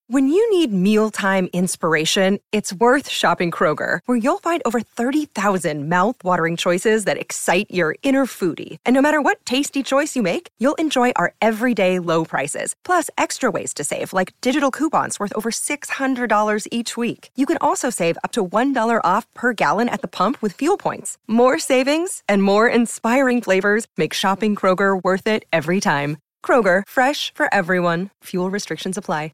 When you need mealtime inspiration, it's worth shopping Kroger, where you'll find over 30,000 mouth-watering choices that excite your inner foodie. And no matter what tasty choice you make, you'll enjoy our everyday low prices, plus extra ways to save, like digital coupons worth over $600 each week. You can also save up to $1 off per gallon at the pump with fuel points. More savings and more inspiring flavors make shopping Kroger worth it every time. Kroger, fresh for everyone. Fuel restrictions apply.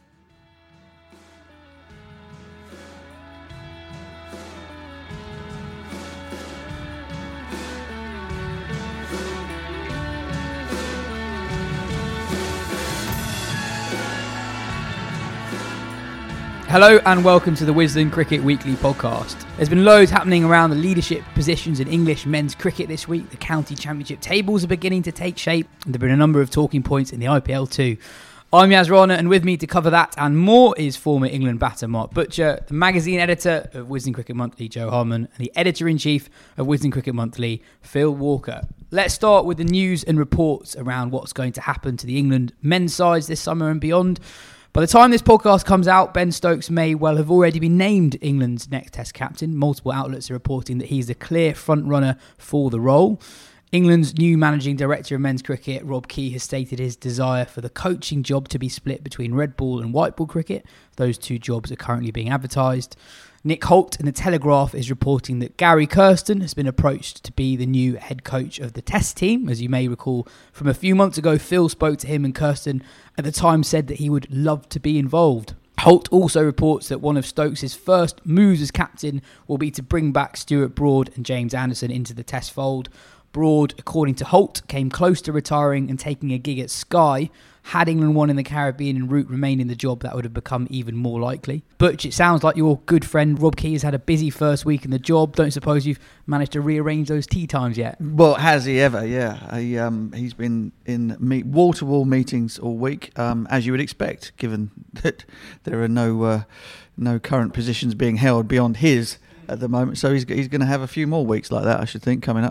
Hello and welcome to the Wisden Cricket Weekly podcast. There's been loads happening around the leadership positions in English men's cricket this week. The county championship tables are beginning to take shape, and there have been a number of talking points in the IPL too. I'm Yas Rana, and with me to cover that and more is former England batter Mark Butcher, the magazine editor of Wisden Cricket Monthly Joe Harman, and the editor-in-chief of Wisden Cricket Monthly Phil Walker. Let's start with the news and reports around what's going to happen to the England men's sides this summer and beyond. By the time this podcast comes out, Ben Stokes may well have already been named England's next Test captain. Multiple outlets are reporting that he's the clear front-runner for the role. England's new managing director of men's cricket, Rob Key, has stated his desire for the coaching job to be split between red ball and white ball cricket. Those two jobs are currently being advertised. Nick Holt in The Telegraph is reporting that Gary Kirsten has been approached to be the new head coach of the Test team. As you may recall from a few months ago, Phil spoke to him and Kirsten at the time said that he would love to be involved. Holt also reports that one of Stokes' first moves as captain will be to bring back Stuart Broad and James Anderson into the Test fold. Broad, according to Holt, came close to retiring and taking a gig at Sky. Had England won in the Caribbean and Root remained in the job, that would have become even more likely. Butch, it sounds like your good friend Rob Key has had a busy first week in the job. Don't suppose you've managed to rearrange those tea times yet? Well, has he ever? Yeah. He's been in wall-to-wall meetings all week, as you would expect, given that there are no current positions being held beyond his at the moment. So he's going to have a few more weeks like that, I should think, coming up.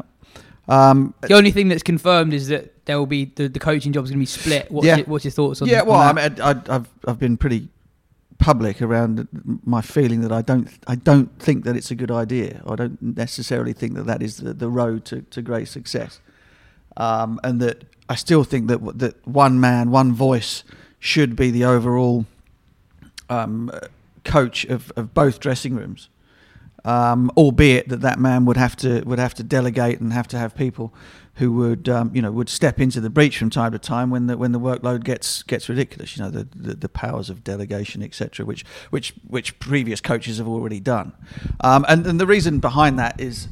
The only thing that's confirmed is that there will be the coaching job is going to be split. What's your thoughts on that? Yeah, well, I mean, I've been pretty public around my feeling that I don't think that it's a good idea. I don't necessarily think that is the road to great success, and that I still think that one man, one voice should be the overall coach of both dressing rooms. Albeit that man would have to delegate and have to have people who would step into the breach from time to time when the workload gets ridiculous. The powers of delegation, etc., which previous coaches have already done. And the reason behind that is,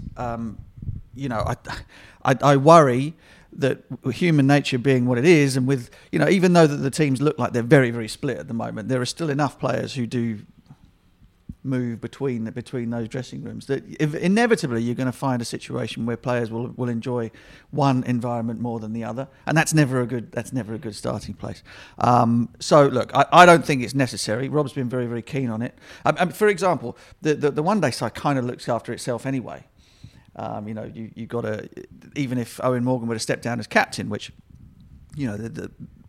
I worry that human nature being what it is, and with even though that the teams look like they're very, very split at the moment, there are still enough players who do move between those dressing rooms that inevitably you're going to find a situation where players will enjoy one environment more than the other, and that's never a good starting place. So look, I don't think it's necessary. Rob's been very, very keen on it. For example, the one day side kind of looks after itself anyway. You got to, even if Owen Morgan were to step down as captain, which the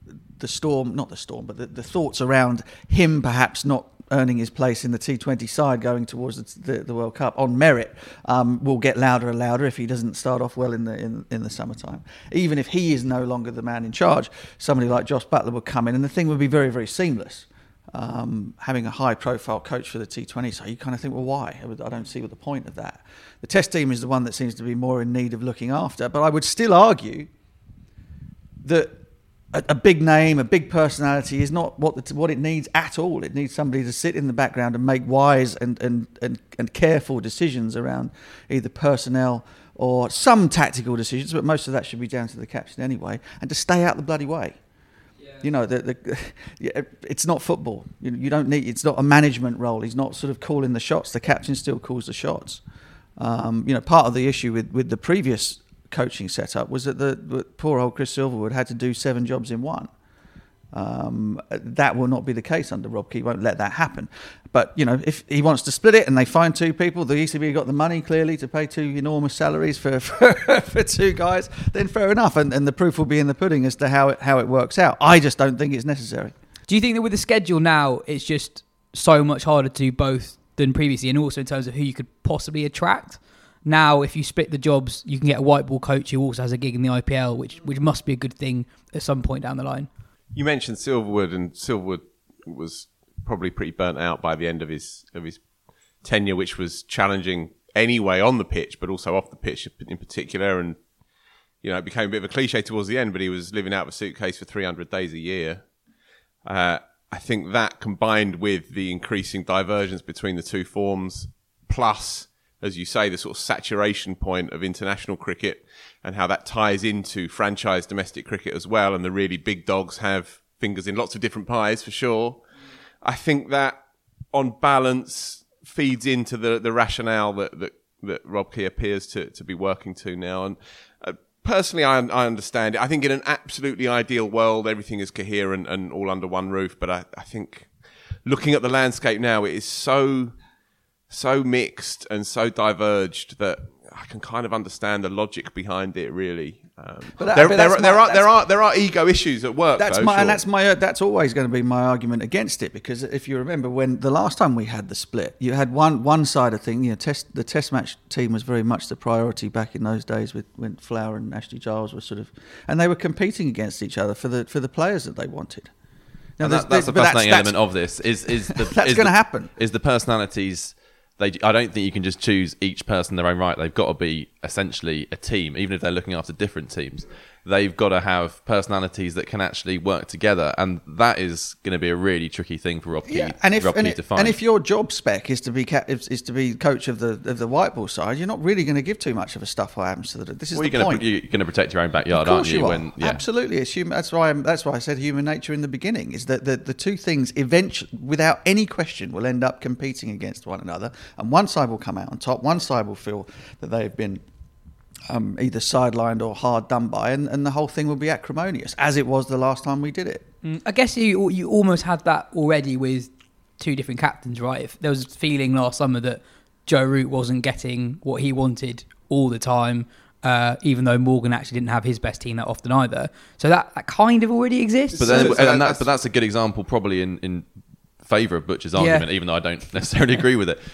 thoughts around him perhaps not earning his place in the T20 side going towards the World Cup on merit will get louder and louder if he doesn't start off well in the summertime. Even if he is no longer the man in charge, somebody like Josh Buttler would come in and the thing would be very, very seamless. Having a high-profile coach for the T20, so you kind of think, well, why? I don't see what the point of that. The Test team is the one that seems to be more in need of looking after, but I would still argue that a big name, a big personality is not what it needs at all. It needs somebody to sit in the background and make wise and careful decisions around either personnel or some tactical decisions, but most of that should be down to the captain anyway, and to stay out the bloody way. Yeah. It's not football. You don't need. It's not a management role. He's not sort of calling the shots. The captain still calls the shots. Part of the issue with the previous coaching setup was that the poor old Chris Silverwood had to do 7 jobs in one. That will not be the case under Rob Key. Won't let that happen. But if he wants to split it and they find 2 people, the ECB got the money clearly to pay 2 enormous salaries for 2 guys, then fair enough. And the proof will be in the pudding as to how it works out. I just don't think it's necessary. Do you think that with the schedule now, it's just so much harder to do both than previously, and also in terms of who you could possibly attract? Now, if you split the jobs, you can get a white ball coach who also has a gig in the IPL, which must be a good thing at some point down the line. You mentioned Silverwood, and Silverwood was probably pretty burnt out by the end of his tenure, which was challenging anyway on the pitch, but also off the pitch in particular. And, you know, it became a bit of a cliche towards the end, but he was living out of a suitcase for 300 days a year. I think that, combined with the increasing divergence between the two forms, plus, as you say, the sort of saturation point of international cricket and how that ties into franchise domestic cricket as well, and the really big dogs have fingers in lots of different pies for sure. I think that, on balance, feeds into the rationale that Rob Key appears to be working to now. And personally, I understand it. I think in an absolutely ideal world, everything is coherent and all under one roof. But I think looking at the landscape now, it is so mixed and so diverged that I can kind of understand the logic behind it, really. There are ego issues at work. That's always going to be my argument against it, because if you remember, when the last time we had the split, you had one side of thing. You know, the Test match team was very much the priority back in those days when Flower and Ashley Giles were and they were competing against each other for the players that they wanted. Now, that's the fascinating element of this. Is that's going to happen? Is the personalities? I don't think you can just choose each person in their own right. They've got to be essentially a team, even if they're looking after different teams. They've got to have personalities that can actually work together, and that is going to be a really tricky thing for Rob Key to find. And if your job spec is to be coach of the white ball side, you're not really going to give too much of a stuff what happens to the. This is the point. You're going to protect your own backyard, aren't you? Absolutely, it's human. That's why I said human nature in the beginning. Is that the two things eventually, without any question, will end up competing against one another, and one side will come out on top. One side will feel that they've been either sidelined or hard done by, and the whole thing will be acrimonious, as it was the last time we did it. I guess you almost had that already with two different captains, right? If there was a feeling last summer that Joe Root wasn't getting what he wanted all the time, even though Morgan actually didn't have his best team that often either. So that kind of already exists. But that's a good example, probably in favour of Butcher's argument, even though I don't necessarily agree with it.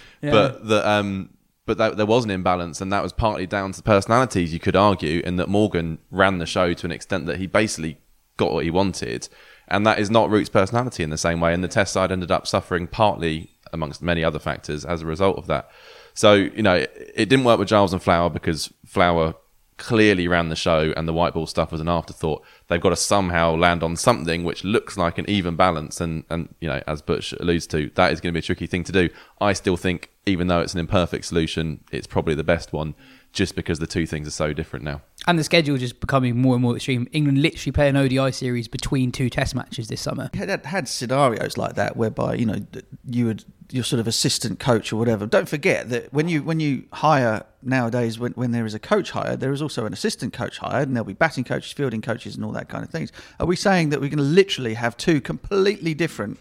Yeah. But there was an imbalance, and that was partly down to personalities, you could argue, in that Morgan ran the show to an extent that he basically got what he wanted, and that is not Root's personality in the same way, and the Test side ended up suffering partly, amongst many other factors, as a result of that. So, you know, it didn't work with Giles and Flower because Flower clearly ran the show and the white ball stuff was an afterthought. They've got to somehow land on something which looks like an even balance, and you know, as Butch alludes to, that is going to be a tricky thing to do. I still think, even though it's an imperfect solution, it's probably the best one, just because the two things are so different now. And the schedule just becoming more and more extreme. England literally play an ODI series between two Test matches this summer. Had scenarios like that whereby, you know, your sort of assistant coach or whatever. Don't forget that when you hire nowadays, when there is a coach hired, there is also an assistant coach hired, and there'll be batting coaches, fielding coaches, and all that kind of things. Are we saying that we're going to literally have two completely different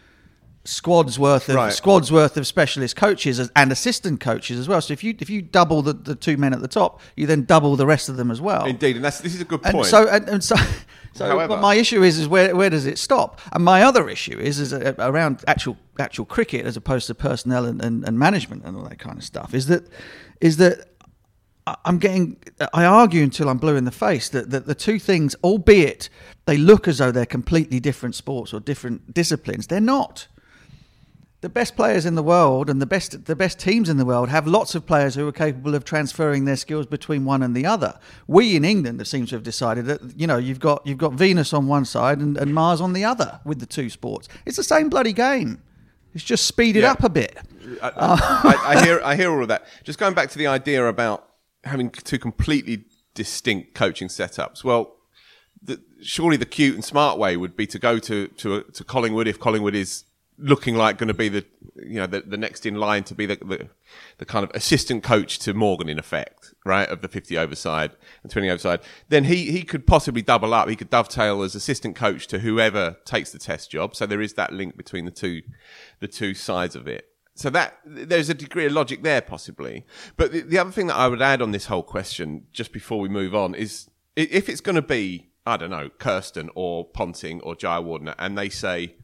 squads worth of specialist coaches and assistant coaches as well? So if you double the two men at the top, you then double the rest of them as well. Indeed, and this is a good point. So however, my issue is where does it stop? And my other issue is around actual cricket as opposed to personnel and management and all that kind of stuff. Is that I argue until I'm blue in the face that the two things, albeit they look as though they're completely different sports or different disciplines, they're not. The best players in the world and the best teams in the world have lots of players who are capable of transferring their skills between one and the other. We in England seem to have decided that, you know, you've got Venus on one side and Mars on the other with the two sports. It's the same bloody game. It's just speeded up a bit. I hear all of that. Just going back to the idea about having two completely distinct coaching setups. Well, surely the cute and smart way would be to go to Collingwood if Collingwood is looking like going to be the next in line to be the kind of assistant coach to Morgan, in effect, right, of the 50 over side and 20 over side. Then he could possibly double up. He could dovetail as assistant coach to whoever takes the Test job. So there is that link between the two sides of it. So that there's a degree of logic there, possibly. But the other thing that I would add on this whole question, just before we move on, is if it's going to be, I don't know, Kirsten or Ponting or Jayawardene, and they say,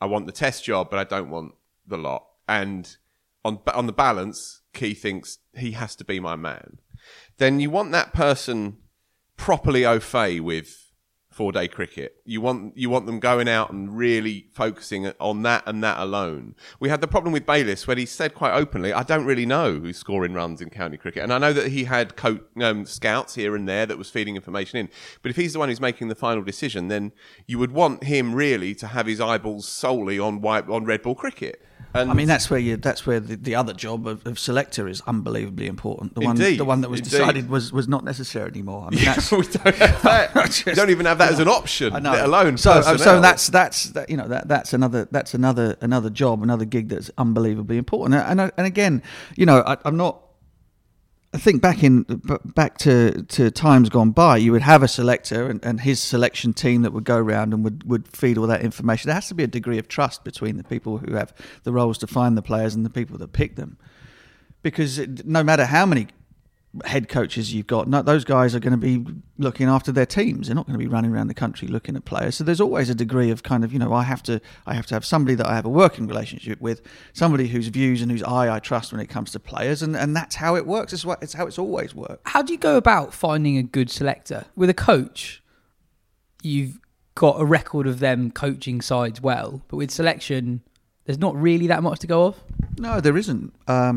I want the Test job, but I don't want the lot. And on the balance, Key thinks he has to be my man. Then you want that person properly au fait with 4-day cricket. You want them going out and really focusing on that and that alone. We had the problem with Bayliss when he said quite openly, I don't really know who's scoring runs in county cricket. And I know that he had scouts here and there that was feeding information in. But if he's the one who's making the final decision, then you would want him really to have his eyeballs solely on red ball cricket. And I mean, that's where the other job of selector is unbelievably important. The one that was decided was not necessary anymore. I mean, that's, we don't have that. We don't even have that as an option, let alone personnel. So that's another job, another gig that's unbelievably important. And again, I'm not. I think back to times gone by, you would have a selector and his selection team that would go around and would feed all that information. There has to be a degree of trust between the people who have the roles to find the players and the people that pick them. Because no matter how many head coaches you've got, those guys are going to be looking after their teams. They're not going to be running around the country looking at players. So there's always a degree of kind of, I have to have somebody that I have a working relationship with, somebody whose views and whose eye I trust when it comes to players, and that's how it works. It's how it's always worked. How do you go about finding a good selector? With a coach, you've got a record of them coaching sides well, but with selection, there's not really that much to go off? No, there isn't.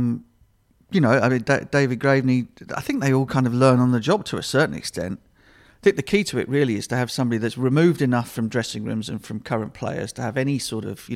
David Graveney, I think they all kind of learn on the job to a certain extent. I think the key to it really is to have somebody that's removed enough from dressing rooms and from current players to have any sort of,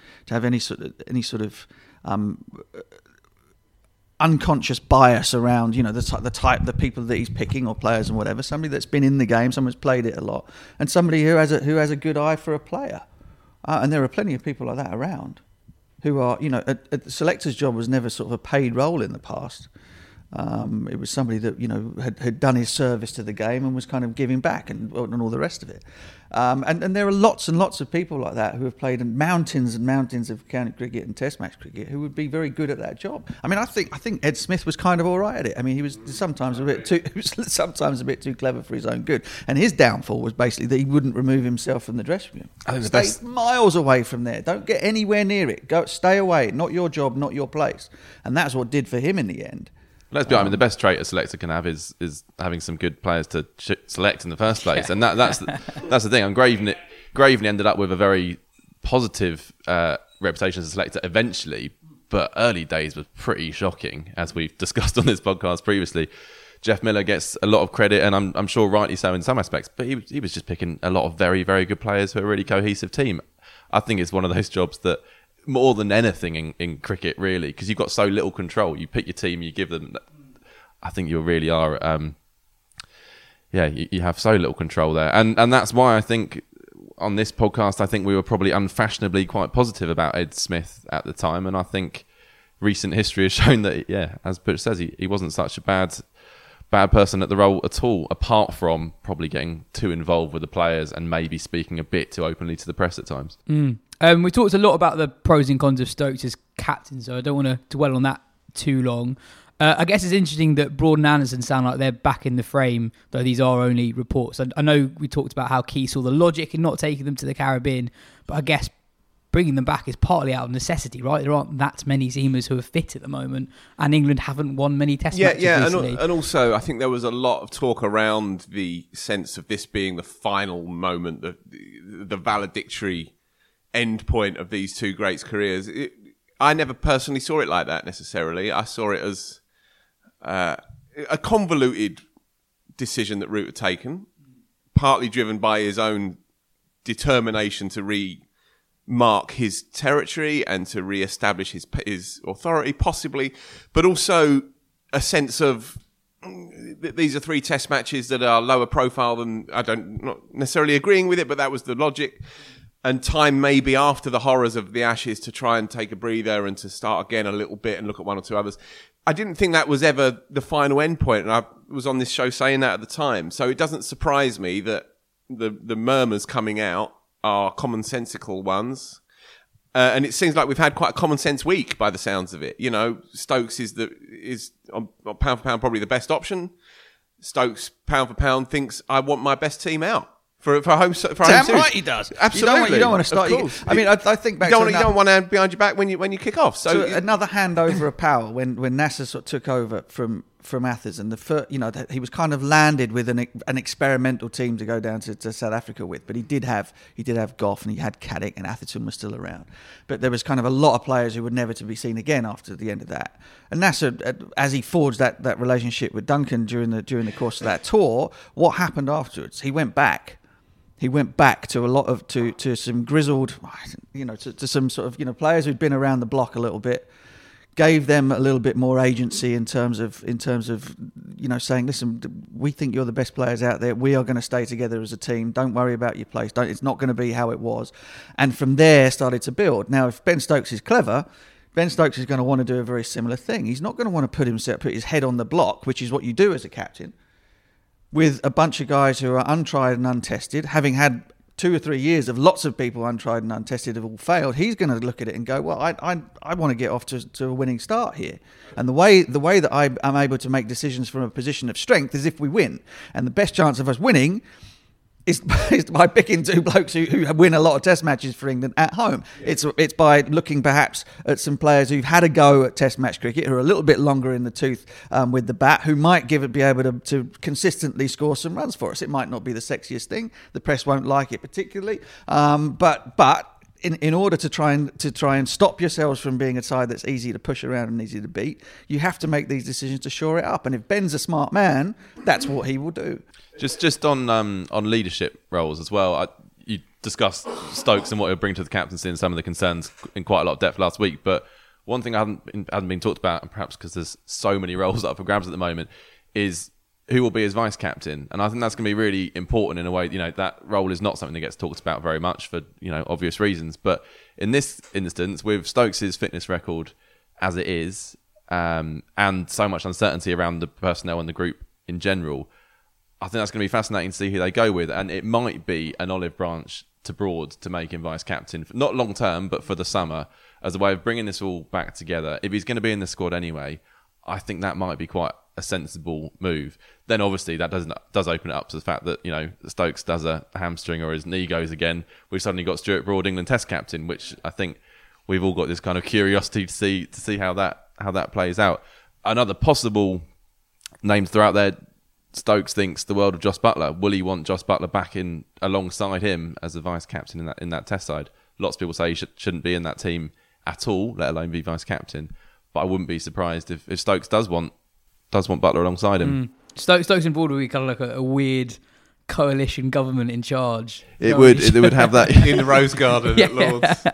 unconscious bias around, the people that he's picking or players and whatever. Somebody that's been in the game, someone who's played it a lot, and somebody who has a good eye for a player. And there are plenty of people like that around. Who are, a selector's job was never sort of a paid role in the past. It was somebody that, had done his service to the game and was kind of giving back and all the rest of it. And there are lots and lots of people like that who have played in mountains and mountains of county cricket and test match cricket who would be very good at that job. I mean, I think Ed Smith was kind of all right at it. I mean, he was sometimes a bit too clever for his own good. And his downfall was basically that he wouldn't remove himself from the dressing room. I think Stay miles away from there. Don't get anywhere near it. Stay away. Not your job, not your place. And that's what did for him in the end. Let's be honest, the best trait a selector can have is having some good players to select in the first place, and that's the thing. And Graveney ended up with a very positive reputation as a selector eventually, but early days was pretty shocking, as we've discussed on this podcast previously. Jeff Miller gets a lot of credit, and I'm sure rightly so in some aspects, but he was just picking a lot of very, very good players for a really cohesive team. I think it's one of those jobs that, more than anything in cricket, really, because you've got so little control. You pick your team, you give them. I think you really are. You have so little control there, and that's why I think on this podcast, I think we were probably unfashionably quite positive about Ed Smith at the time, and I think recent history has shown that, as Butch says, he wasn't such a bad person at the role at all, apart from probably getting too involved with the players and maybe speaking a bit too openly to the press at times. We talked a lot about the pros and cons of Stokes as captain, so I don't want to dwell on that too long. I guess it's interesting that Broad and Anderson sound like they're back in the frame, though these are only reports. I know we talked about how Key saw the logic in not taking them to the Caribbean, but I guess bringing them back is partly out of necessity, right? There aren't that many seamers who are fit at the moment, and England haven't won many test matches recently. And also I think there was a lot of talk around the sense of this being the final moment, the valedictory end point of these two greats' careers. I never personally saw it like that necessarily. I saw it as a convoluted decision that Root had taken, partly driven by his own determination to remark his territory and to re-establish his authority, possibly, but also a sense of these are three test matches that are lower profile than, not necessarily agreeing with it, but that was the logic. And time maybe after the horrors of the Ashes to try and take a breather and to start again a little bit and look at one or two others. I didn't think that was ever the final end point, and I was on this show saying that at the time. So it doesn't surprise me that the murmurs coming out are commonsensical ones. And it seems like we've had quite a common sense week by the sounds of it. Stokes is on pound for pound probably the best option. Stokes, pound for pound, thinks I want my best team out For home series. Right, he does. Absolutely. You don't want to start. Of course. I mean, I think back. You don't want one hand behind your back when you kick off. So another handover of power when Nasser sort of took over from Athers, and he was kind of landed with an experimental team to go down to South Africa with. But he did have Goff, and he had Caddick, and Atherton was still around. But there was kind of a lot of players who were never to be seen again after the end of that. And Nasser, as he forged that relationship with Duncan during the course of that tour, what happened afterwards? He went back. He went back to a lot of to some grizzled, to some sort of players who'd been around the block a little bit, gave them a little bit more agency in terms of saying, listen, we think you're the best players out there. We are going to stay together as a team. Don't worry about your place. It's not going to be how it was. And from there started to build. Now, if Ben Stokes is clever, Ben Stokes is going to want to do a very similar thing. He's not going to want to put his head on the block, which is what you do as a captain, with a bunch of guys who are untried and untested, having had 2 or 3 years of lots of people untried and untested have all failed. He's going to look at it and go, well, I want to get off to a winning start here. And the way that I'm able to make decisions from a position of strength is if we win. And the best chance of us winning is by picking 2 blokes who win a lot of test matches for England at home. It's by looking perhaps at some players who've had a go at test match cricket, who are a little bit longer in the tooth with the bat, who might be able to consistently score some runs for us. It might not be the sexiest thing. The press won't like it particularly. But in order to try and stop yourselves from being a side that's easy to push around and easy to beat, you have to make these decisions to shore it up. And if Ben's a smart man, that's what he will do. Just on leadership roles as well. You discussed Stokes and what he'll bring to the captaincy and some of the concerns in quite a lot of depth last week. But one thing I hadn't been talked about, and perhaps because there's so many roles up for grabs at the moment, is who will be his vice captain. And I think that's going to be really important in a way. That role is not something that gets talked about very much for obvious reasons. But in this instance, with Stokes' fitness record as it is, and so much uncertainty around the personnel and the group in general, I think that's going to be fascinating to see who they go with. And it might be an olive branch to Broad to make him vice captain, not long term, but for the summer, as a way of bringing this all back together. If he's going to be in the squad anyway, I think that might be quite a sensible move. Then obviously that does open it up to the fact that Stokes does a hamstring or his knee goes again. We've suddenly got Stuart Broad, England Test captain, which I think we've all got this kind of curiosity to see how that plays out. Another possible name to throw out there, Stokes thinks the world of Jos Buttler. Will he want Jos Buttler back in alongside him as the vice captain in that Test side? Lots of people say he shouldn't be in that team at all, let alone be vice captain. But I wouldn't be surprised if Stokes does want Buttler alongside him. Stokes and Broad would be kind of like a weird coalition government in charge. It would have that in the Rose Garden at Lord's.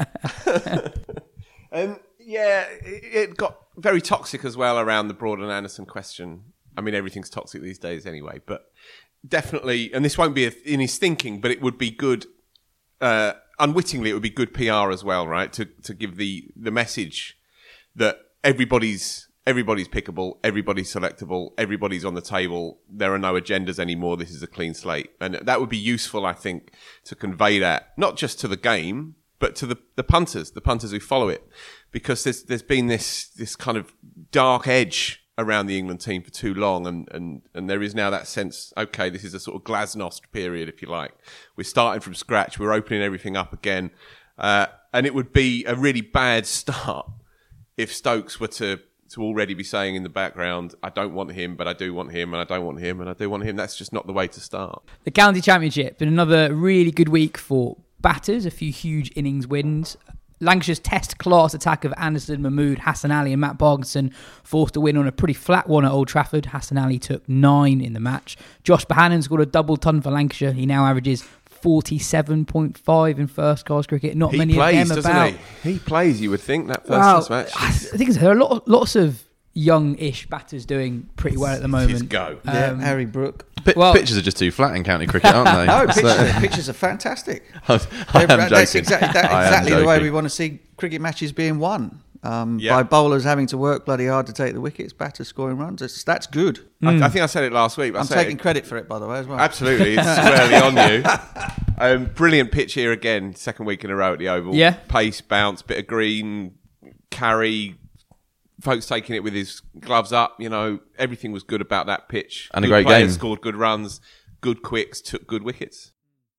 It got very toxic as well around the Broad and Anderson question. I mean, everything's toxic these days anyway, but definitely, and this won't be in his thinking, but it would be good, unwittingly, it would be good PR as well, right? To give the message that everybody's pickable, everybody's selectable, everybody's on the table. There are no agendas anymore. This is a clean slate. And that would be useful, I think, to convey that, not just to the game, but to the punters who follow it. Because there's been this kind of dark edge around the England team for too long, and there is now that sense, okay, this is a sort of glasnost period, if you like. We're starting from scratch, we're opening everything up again, and it would be a really bad start if Stokes were to already be saying in the background, I don't want him, but I do want him, and I don't want him, and I do want him. That's just not the way to start. The County Championship, been another really good week for batters, a few huge innings wins. Lancashire's test class attack of Anderson, Mahmood, Hassan Ali and Matt Barkinson forced a win on a pretty flat one at Old Trafford. Hassan Ali took 9 in the match. Josh Bohannon scored a double ton for Lancashire. He now averages 47.5 in first class cricket. Not many of them about. He plays, you would think, that first class match. I think there are lots of young-ish batters doing pretty well at the moment. His go. Harry Brook. Pitches are just too flat in county cricket, aren't they? No, pitches are fantastic. I'm That's joking. exactly the way we want to see cricket matches being won. By bowlers having to work bloody hard to take the wickets, batters scoring runs. That's good. I think I said it last week. I'm taking credit for it, by the way, as well. Absolutely. It's squarely on you. Brilliant pitch here again, second week in a row at the Oval. Yeah. Pace, bounce, bit of green, carry, folks taking it with his gloves up. Everything was good about that pitch. And good a great players, game. Scored good runs, good quicks, took good wickets.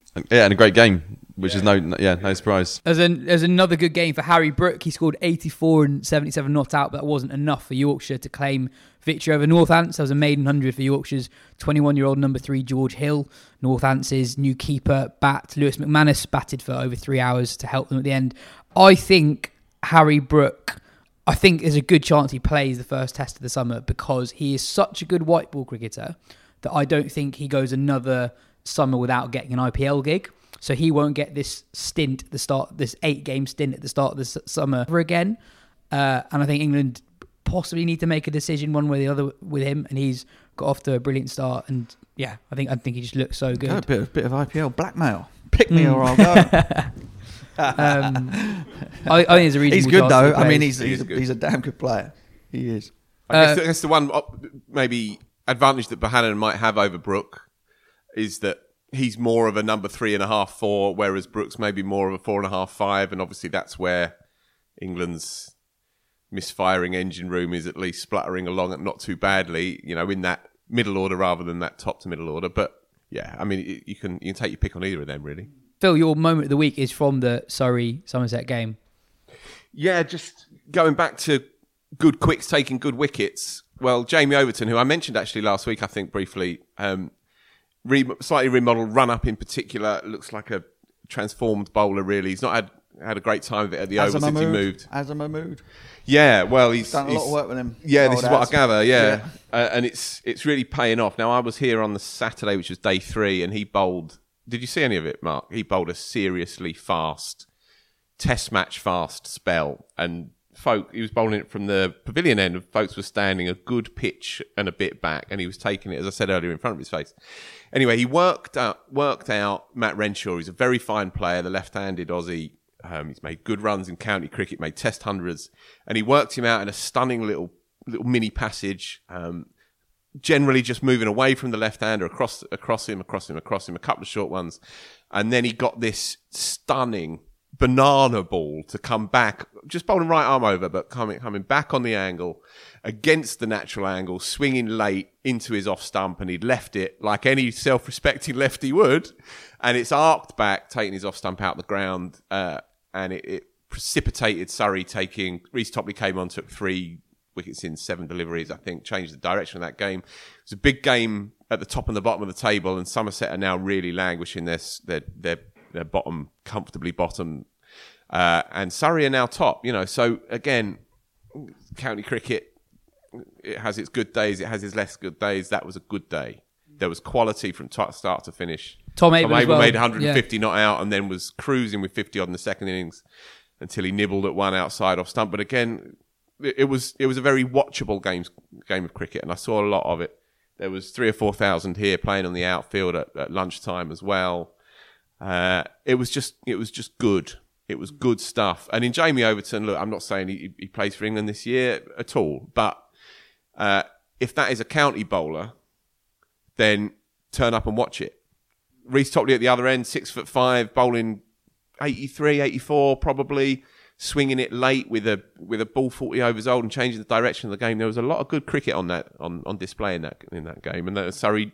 and a great game, which is no surprise. There's another good game for Harry Brook. He scored 84 and 77 not out, but that wasn't enough for Yorkshire to claim victory over Northants. There was a maiden 100 for Yorkshire's 21-year-old number 3 George Hill. Northants's new keeper Lewis McManus batted for over 3 hours to help them at the end. I think Harry Brook, there's a good chance he plays the first test of the summer because he is such a good white ball cricketer that I don't think he goes another summer without getting an IPL gig. So he won't get this stint at the start, this 8-game stint at the start of the summer ever again. And I think England possibly need to make a decision one way or the other with him. And he's got off to a brilliant start. And yeah, I think he just looks so good. A bit of IPL blackmail. Pick me or I'll go. I think there's a reason. He's good though. I mean, he's a damn good player. He is. I guess that's the one maybe advantage that Bohannon might have over Brook is that he's more of a number 3.5, 4, whereas Brooks maybe more of a 4.5, 5, and obviously that's where England's misfiring engine room is at least spluttering along not too badly, in that middle order rather than that top to middle order. But yeah, I mean, you can take your pick on either of them, really. Phil, your moment of the week is from the Surrey-Somerset game. Yeah, just going back to good quicks taking good wickets. Well, Jamie Overton, who I mentioned actually last week, I think briefly, slightly remodeled run-up in particular, looks like a transformed bowler, really. He's not had a great time of it at the Oval since he moved. Azam Mahmood. Yeah, well, he's done a lot of work with him. Yeah, this is what I gather, yeah. And it's really paying off. Now, I was here on the Saturday, which was day 3, and he bowled... Did you see any of it, Mark? He bowled a seriously fast, test match fast spell. And he was bowling it from the pavilion end, and folks were standing a good pitch and a bit back, and he was taking it, as I said earlier, in front of his face. Anyway, he worked out Matt Renshaw. He's a very fine player, the left-handed Aussie. He's made good runs in county cricket, made test hundreds, and he worked him out in a stunning little mini passage, generally just moving away from the left-hander, across him, a couple of short ones. And then he got this stunning banana ball to come back, just bowling right arm over, but coming back on the angle, against the natural angle, swinging late into his off stump, and he'd left it like any self-respecting lefty would, and it's arced back, taking his off stump out the ground, and it precipitated Surrey taking... Reece Topley came on, took 3 wickets in 7 deliveries, I think, changed the direction of that game. It was a big game at the top and the bottom of the table, and Somerset are now really languishing their bottom, comfortably bottom, and Surrey are now top. So again, county cricket, it has its good days, it has its less good days. That was a good day. There was quality from start to finish. Tom Abel made 150 not out, and then was cruising with 50 odd in the second innings until he nibbled at one outside off stump. But again, it was a very watchable game of cricket, and I saw a lot of it. There was 3,000 or 4,000 here playing on the outfield at lunchtime as well. It was just good. It was good stuff. And in Jamie Overton, look, I'm not saying he plays for England this year at all, but if that is a county bowler, then turn up and watch it. Reece Topley at the other end, 6'5", bowling 83, 84 probably, swinging it late with a ball 40 overs old and changing the direction of the game. There was a lot of good cricket on display in that game, and Surrey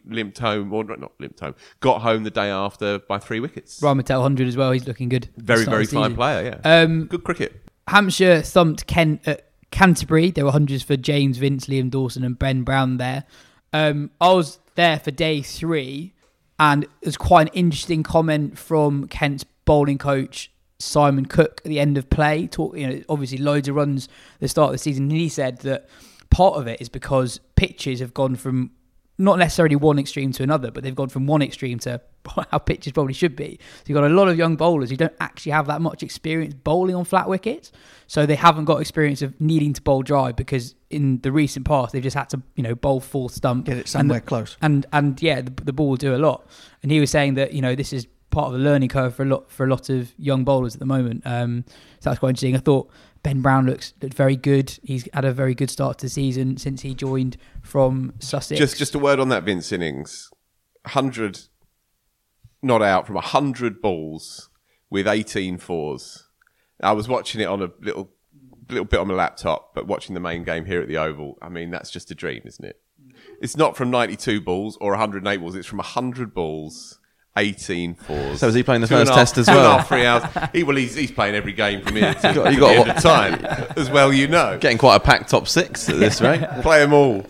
got home the day after by 3 wickets. Ryan Mattel 100 as well. He's looking good. Very fine player. Yeah, good cricket. Hampshire thumped Kent at Canterbury. There were hundreds for James Vince, Liam Dawson, and Ben Brown there. I was there for day 3, and it was quite an interesting comment from Kent's bowling coach Simon Cook at the end of play. Obviously loads of runs at the start of the season, and he said that part of it is because pitches have gone from not necessarily one extreme to another, but they've gone from one extreme to how pitches probably should be. So you've got a lot of young bowlers who don't actually have that much experience bowling on flat wickets, so they haven't got experience of needing to bowl dry, because in the recent past they've just had to bowl fourth stump, get it somewhere close, and the ball will do a lot. And he was saying that this is part of the learning curve for a lot of young bowlers at the moment. So that's quite interesting. I thought Ben Brown looked very good. He's had a very good start to the season since he joined from Sussex. Just a word on that Vince innings. 100 not out from 100 balls with 18 fours. I was watching it on a little bit on my laptop, but watching the main game here at the Oval, I mean, that's just a dream, isn't it? It's not from 92 balls or 108 balls. It's from 100 balls, 18 fours. So is he playing the first test as well? 2.5, 3 hours. He's playing every game from here to the end of time, as well, you know. Getting quite a packed top six at this rate. Play them all.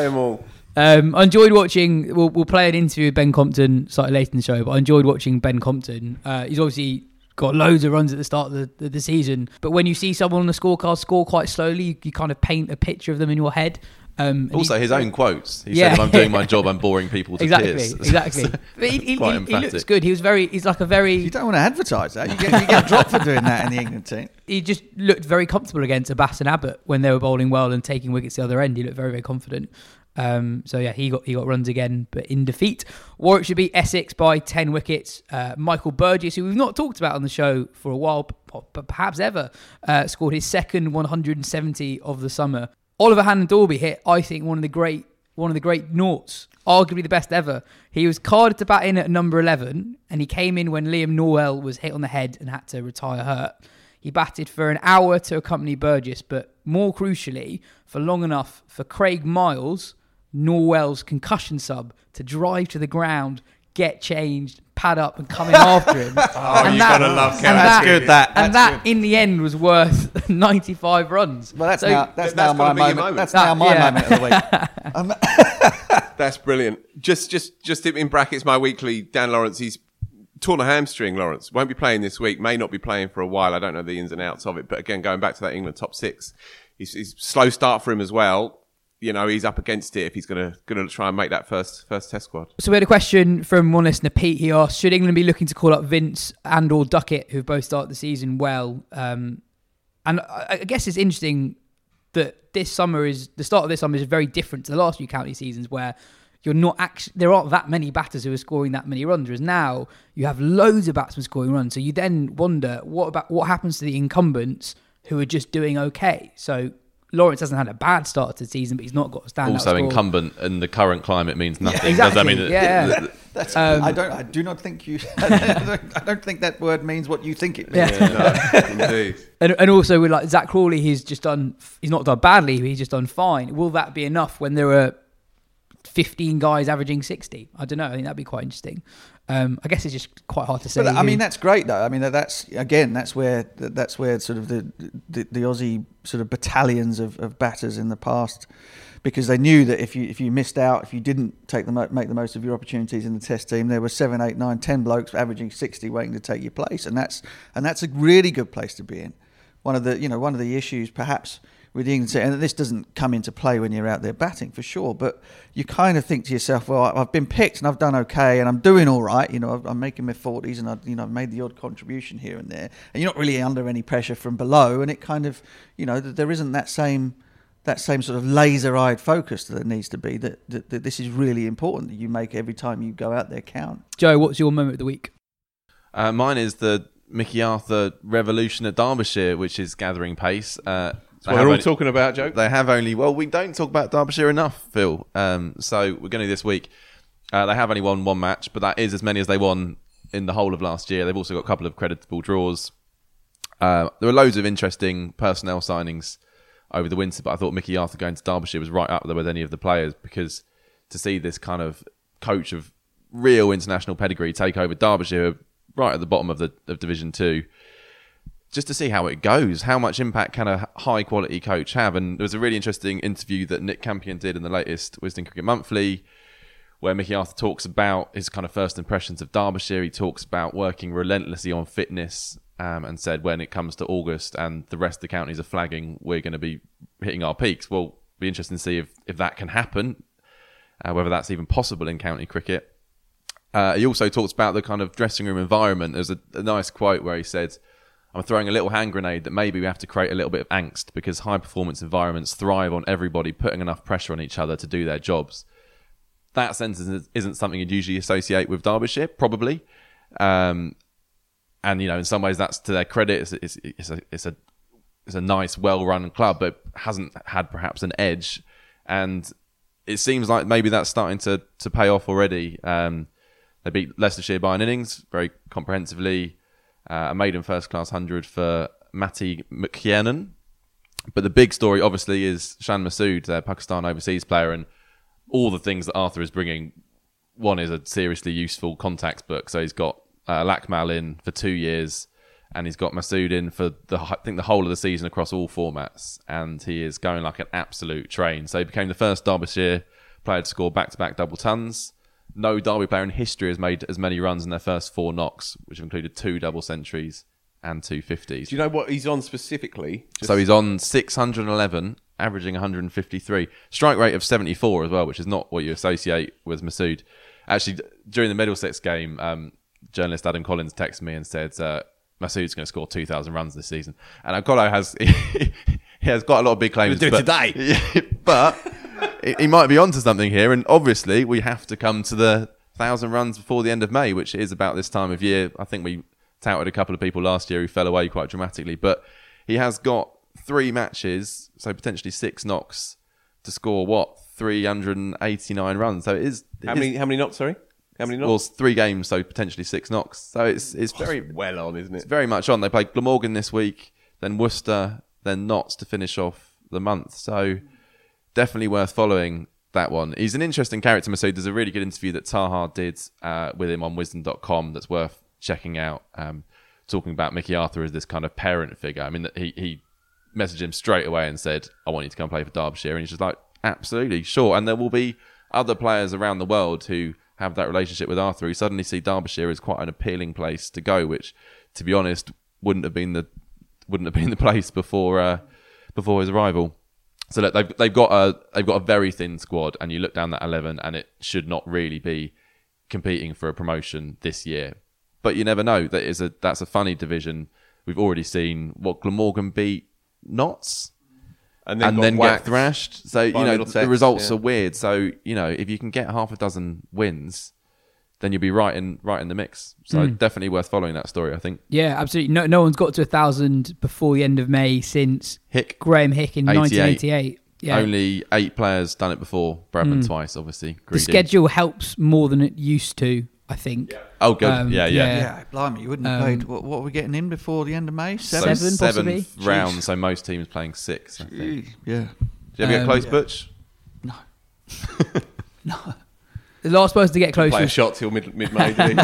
I enjoyed watching. We'll play an interview with Ben Compton slightly later in the show, but I enjoyed watching Ben Compton. He's obviously got loads of runs at the start of the season, but when you see someone on the scorecard score quite slowly, you kind of paint a picture of them in your head. Also, his own quotes. He said, "If I'm doing my job, I'm boring people to tears." Exactly. But he looks good. He's like a very. You don't want to advertise that. You get dropped for doing that in the England team. He just looked very comfortable against Abbas and Abbott when they were bowling well and taking wickets the other end. He looked very, very confident. So yeah, he got runs again, but in defeat. Warwickshire beat Essex by 10 wickets. Michael Burgess, who we've not talked about on the show for a while, but perhaps ever, scored his second 170 of the summer. Oliver Hannon-Dalby hit, I think, one of the great noughts, arguably the best ever. He was carded to bat in at number 11, and he came in when Liam Norwell was hit on the head and had to retire hurt. He batted for an hour to accompany Burgess, but more crucially, for long enough for Craig Miles, Norwell's concussion sub, to drive to the ground, get changed, pad up and come in after him. You've got to love Kevin. That's good. That in the end was worth 95 runs. Well, that's now my moment. That's now my moment of the week. That's brilliant. Just in brackets, my weekly, Dan Lawrence, he's torn a hamstring, Lawrence. Won't be playing this week, may not be playing for a while. I don't know the ins and outs of it. But again, going back to that England top six, he's slow start for him as well. You know, he's up against it if he's going to try and make that first test squad. So we had a question from one listener, Pete. He asked, should England be looking to call up Vince and or Duckett, who've both started the season well? And I guess it's interesting that the start of this summer is very different to the last few county seasons where there aren't that many batters who are scoring that many runs. Whereas now you have loads of batsmen scoring runs. So you then wonder what happens to the incumbents who are just doing okay. So Lawrence hasn't had a bad start to the season, but he's not got a standout Also, score. Incumbent in the current climate means nothing. Yeah, exactly. Does that mean I do not think you. I don't think that word means what you think it means. Yeah. No, indeed. And also with like Zach Crawley, he's not done badly. He's just done fine. Will that be enough when there are 15 guys averaging 60? I don't know. I think that'd be quite interesting. I guess it's just quite hard to say. But I mean, that's great though. I mean, that's where sort of the Aussie sort of battalions of batters in the past, because they knew that if you missed out, if you didn't make the most of your opportunities in the Test team, there were 7, 8, 9, 10 blokes averaging 60 waiting to take your place, and that's a really good place to be in. One of the issues perhaps with the England team, and this doesn't come into play when you're out there batting for sure, but you kind of think to yourself, well, I've been picked and I've done okay and I'm doing all right, I'm making my 40s and I've made the odd contribution here and there, and you're not really under any pressure from below, and it kind of, there isn't that same sort of laser-eyed focus that there needs to be, that this is really important, that you make every time you go out there count. Joe, what's your moment of the week? Mine is the Mickey Arthur revolution at Derbyshire, which is gathering pace. We're all talking about, Joe. They have only... Well, we don't talk about Derbyshire enough, Phil. So we're going to this week. They have only won one match, but that is as many as they won in the whole of last year. They've also got a couple of creditable draws. There were loads of interesting personnel signings over the winter, but I thought Mickey Arthur going to Derbyshire was right up there with any of the players, because to see this kind of coach of real international pedigree take over Derbyshire right at the bottom of Division 2, just to see how it goes, how much impact can a high-quality coach have? And there was a really interesting interview that Nick Campion did in the latest Wisden Cricket Monthly, where Mickey Arthur talks about his kind of first impressions of Derbyshire. He talks about working relentlessly on fitness, and said when it comes to August and the rest of the counties are flagging, we're going to be hitting our peaks. Well, it'll be interesting to see if that can happen, whether that's even possible in county cricket. He also talks about the kind of dressing room environment. There's a nice quote where he said, I'm throwing a little hand grenade that maybe we have to create a little bit of angst, because high performance environments thrive on everybody putting enough pressure on each other to do their jobs. That sentence isn't something you'd usually associate with Derbyshire, probably. And, in some ways that's to their credit. It's a nice, well-run club, but hasn't had perhaps an edge. And it seems like maybe that's starting to pay off already. They beat Leicestershire by an innings very comprehensively. A maiden first-class 100 for Matty McKiernan. But the big story, obviously, is Shan Masood, their Pakistan overseas player, and all the things that Arthur is bringing one is a seriously useful contacts book. So he's got Lakmal in for 2 years, and he's got Masood in for the whole of the season across all formats, and he is going like an absolute train. So he became the first Derbyshire player to score back-to-back double tons. No Derby player in history has made as many runs in their first 4 knocks, which have included 2 double centuries and 2 50s. Do you know what he's on specifically? So he's on 611, averaging 153. Strike rate of 74 as well, which is not what you associate with Masood. Actually, during the Middlesex game, journalist Adam Collins texted me and said Masood's going to score 2,000 runs this season. And Agolo has he has quite a lot of big claims. We'll do it today. But he might be onto something here. And obviously, we have to come to the 1,000 runs before the end of May, which is about this time of year. I think we touted a couple of people last year who fell away quite dramatically. But he has got 3 matches, so potentially 6 knocks, to score 389 runs. So it is. How many knocks? Sorry, how many knocks? Well, 3 games, so potentially 6 knocks. So it's very well on, isn't it? It's very much on. They play Glamorgan this week, then Worcester, then Notts to finish off the month. So definitely worth following that one. He's an interesting character, Masood. There's a really good interview that Taha did with him on wisdom.com that's worth checking out, talking about Mickey Arthur as this kind of parent figure. I mean, he messaged him straight away and said, I want you to come play for Derbyshire. And he's just like, absolutely, sure. And there will be other players around the world who have that relationship with Arthur who suddenly see Derbyshire as quite an appealing place to go, which, to be honest, wouldn't have been the place before his arrival. So look, they've got a very thin squad, and you look down that 11, and it should not really be competing for a promotion this year. But you never know. That's a funny division. We've already seen what Glamorgan beat Notts, and then get thrashed. So the results are weird. So if you can get half a dozen wins, then you'll be right in the mix. So definitely worth following that story, I think. Yeah, absolutely. No one's got to 1,000 before the end of May since Graham Hick in 1988. Yeah. Only 8 players done it before. Bradman twice, obviously. Greedy. The schedule helps more than it used to, I think. Yeah. Oh, good. Yeah. Blimey, you wouldn't have played. What are we getting in before the end of May? 7 possibly? 7th round, so most teams playing 6, I think. Yeah. Did you ever get close, Butch? No. No. The last person to get close play a shot till mid-May, did he?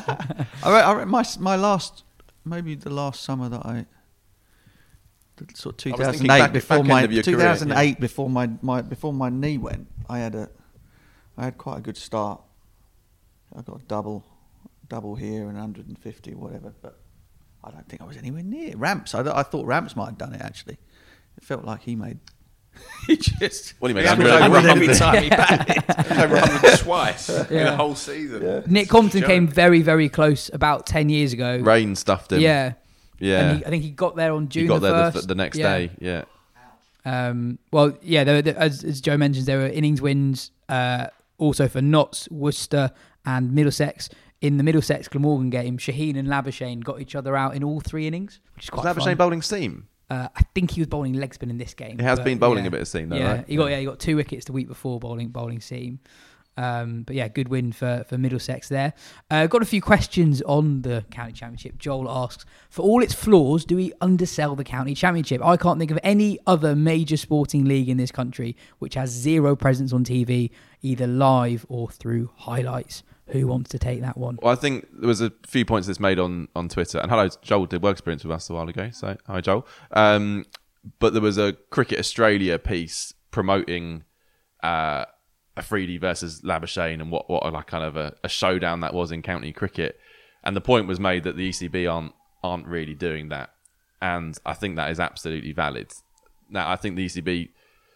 I my last, maybe the last summer that I... Sort of 2008 before my 2008 before my knee went, I had quite a good start. I got a double here and 150 or whatever, but I don't think I was anywhere near Ramps. I thought Ramps might have done it actually. It felt like he made. He made 100 every time he batted. Over 100 twice in a whole season. Yeah. Nick Compton came very, very close about 10 years ago. Rain stuffed him. Yeah. And I think he got there on June He got the there 1st. the next day, yeah. As Joe mentions, there were innings wins also for Notts, Worcester and Middlesex. In the Middlesex Glamorgan game, Shaheen and Labuschagne got each other out in all 3 innings, which is quite fun. Was Labuschagne bowling seam? I think he was bowling leg spin in this game. He has been bowling a bit of seam, though, right? He got 2 wickets the week before bowling seam. But yeah, good win for Middlesex there. Got a few questions on the county championship. Joel asks, for all its flaws, do we undersell the county championship? I can't think of any other major sporting league in this country which has 0 presence on TV, either live or through highlights. Who wants to take that one? Well, I think there was a few points that's made on Twitter. And hello, Joel did work experience with us a while ago. So hi, Joel. But there was a Cricket Australia piece promoting Afridi versus Labuschagne and what like kind of a showdown that was in county cricket. And the point was made that the ECB aren't really doing that. And I think that is absolutely valid. Now, I think the ECB,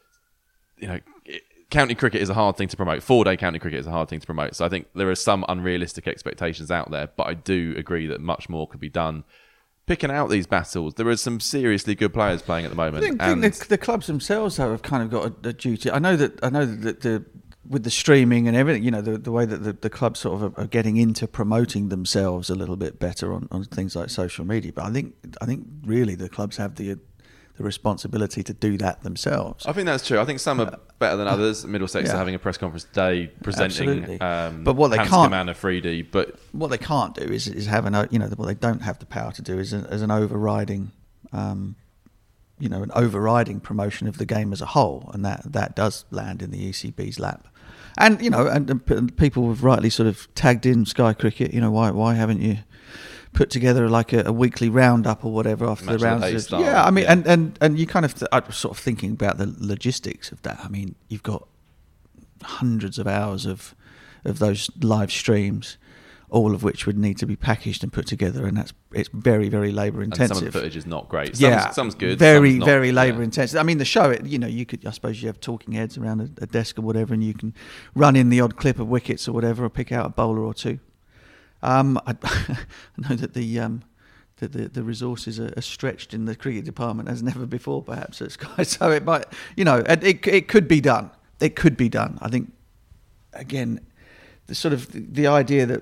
county cricket is a hard thing to promote. 4-day county cricket is a hard thing to promote. So I think there are some unrealistic expectations out there, but I do agree that much more could be done picking out these battles. There are some seriously good players playing at the moment. I think the clubs themselves have kind of got a duty. I know that with the streaming and everything, the way that the clubs sort of are getting into promoting themselves a little bit better on things like social media. But I think really the clubs have the responsibility to do that themselves. I think that's true. I think some are better than others. Middlesex are having a press conference today presenting but what they can't and Afridi. But what they can't do is have what they don't have the power to do is an overriding an overriding promotion of the game as a whole, and that does land in the ECB's lap. And and people have rightly sort of tagged in Sky Cricket. Why haven't you put together like a weekly roundup or whatever after the rounds? Yeah, I mean, and you kind of I was sort of thinking about the logistics of that. I mean, you've got hundreds of hours of those live streams, all of which would need to be packaged and put together, and it's very, very labour intensive. And some of the footage is not great. Some's good. Very, some's not, very labour intensive. I mean, the show, you could, I suppose, you have talking heads around a desk or whatever, and you can run in the odd clip of wickets or whatever, or pick out a bowler or two. I know that the resources are stretched in the cricket department as never before, perhaps at Sky. So it might, it could be done. It could be done. I think, again, the idea that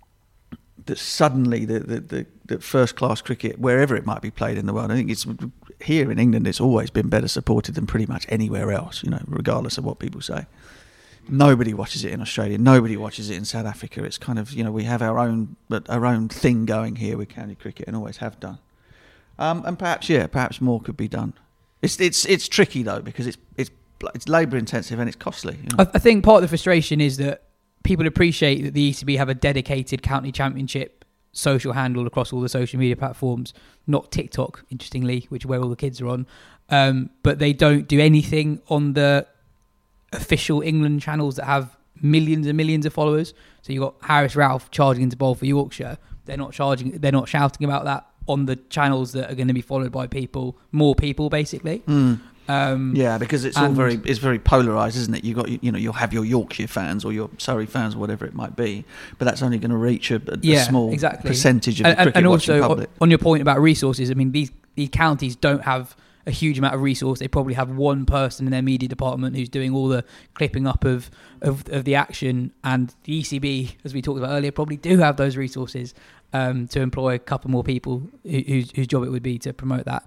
suddenly the first class cricket, wherever it might be played in the world, I think it's here in England, it's always been better supported than pretty much anywhere else, regardless of what people say. Nobody watches it in Australia. Nobody watches it in South Africa. It's kind of, we have our own thing going here with county cricket, and always have done. And perhaps more could be done. It's tricky though, because it's labour intensive and it's costly. I think part of the frustration is that people appreciate that the ECB have a dedicated county championship social handle across all the social media platforms, not TikTok, interestingly, which is where all the kids are on. But they don't do anything on the official England channels that have millions and millions of followers. So you've got Harris Ralph charging into bowl for Yorkshire. They're not shouting about that on the channels that are going to be followed by more people, basically. Because it's all very polarised, isn't it? You'll have your Yorkshire fans or your Surrey fans or whatever it might be, but that's only going to reach a small percentage of the cricket watching public. On your point about resources, I mean, these counties don't have a huge amount of resource. They probably have one person in their media department who's doing all the clipping up of the action, and the ECB, as we talked about earlier, probably do have those resources to employ a couple more people whose job it would be to promote that.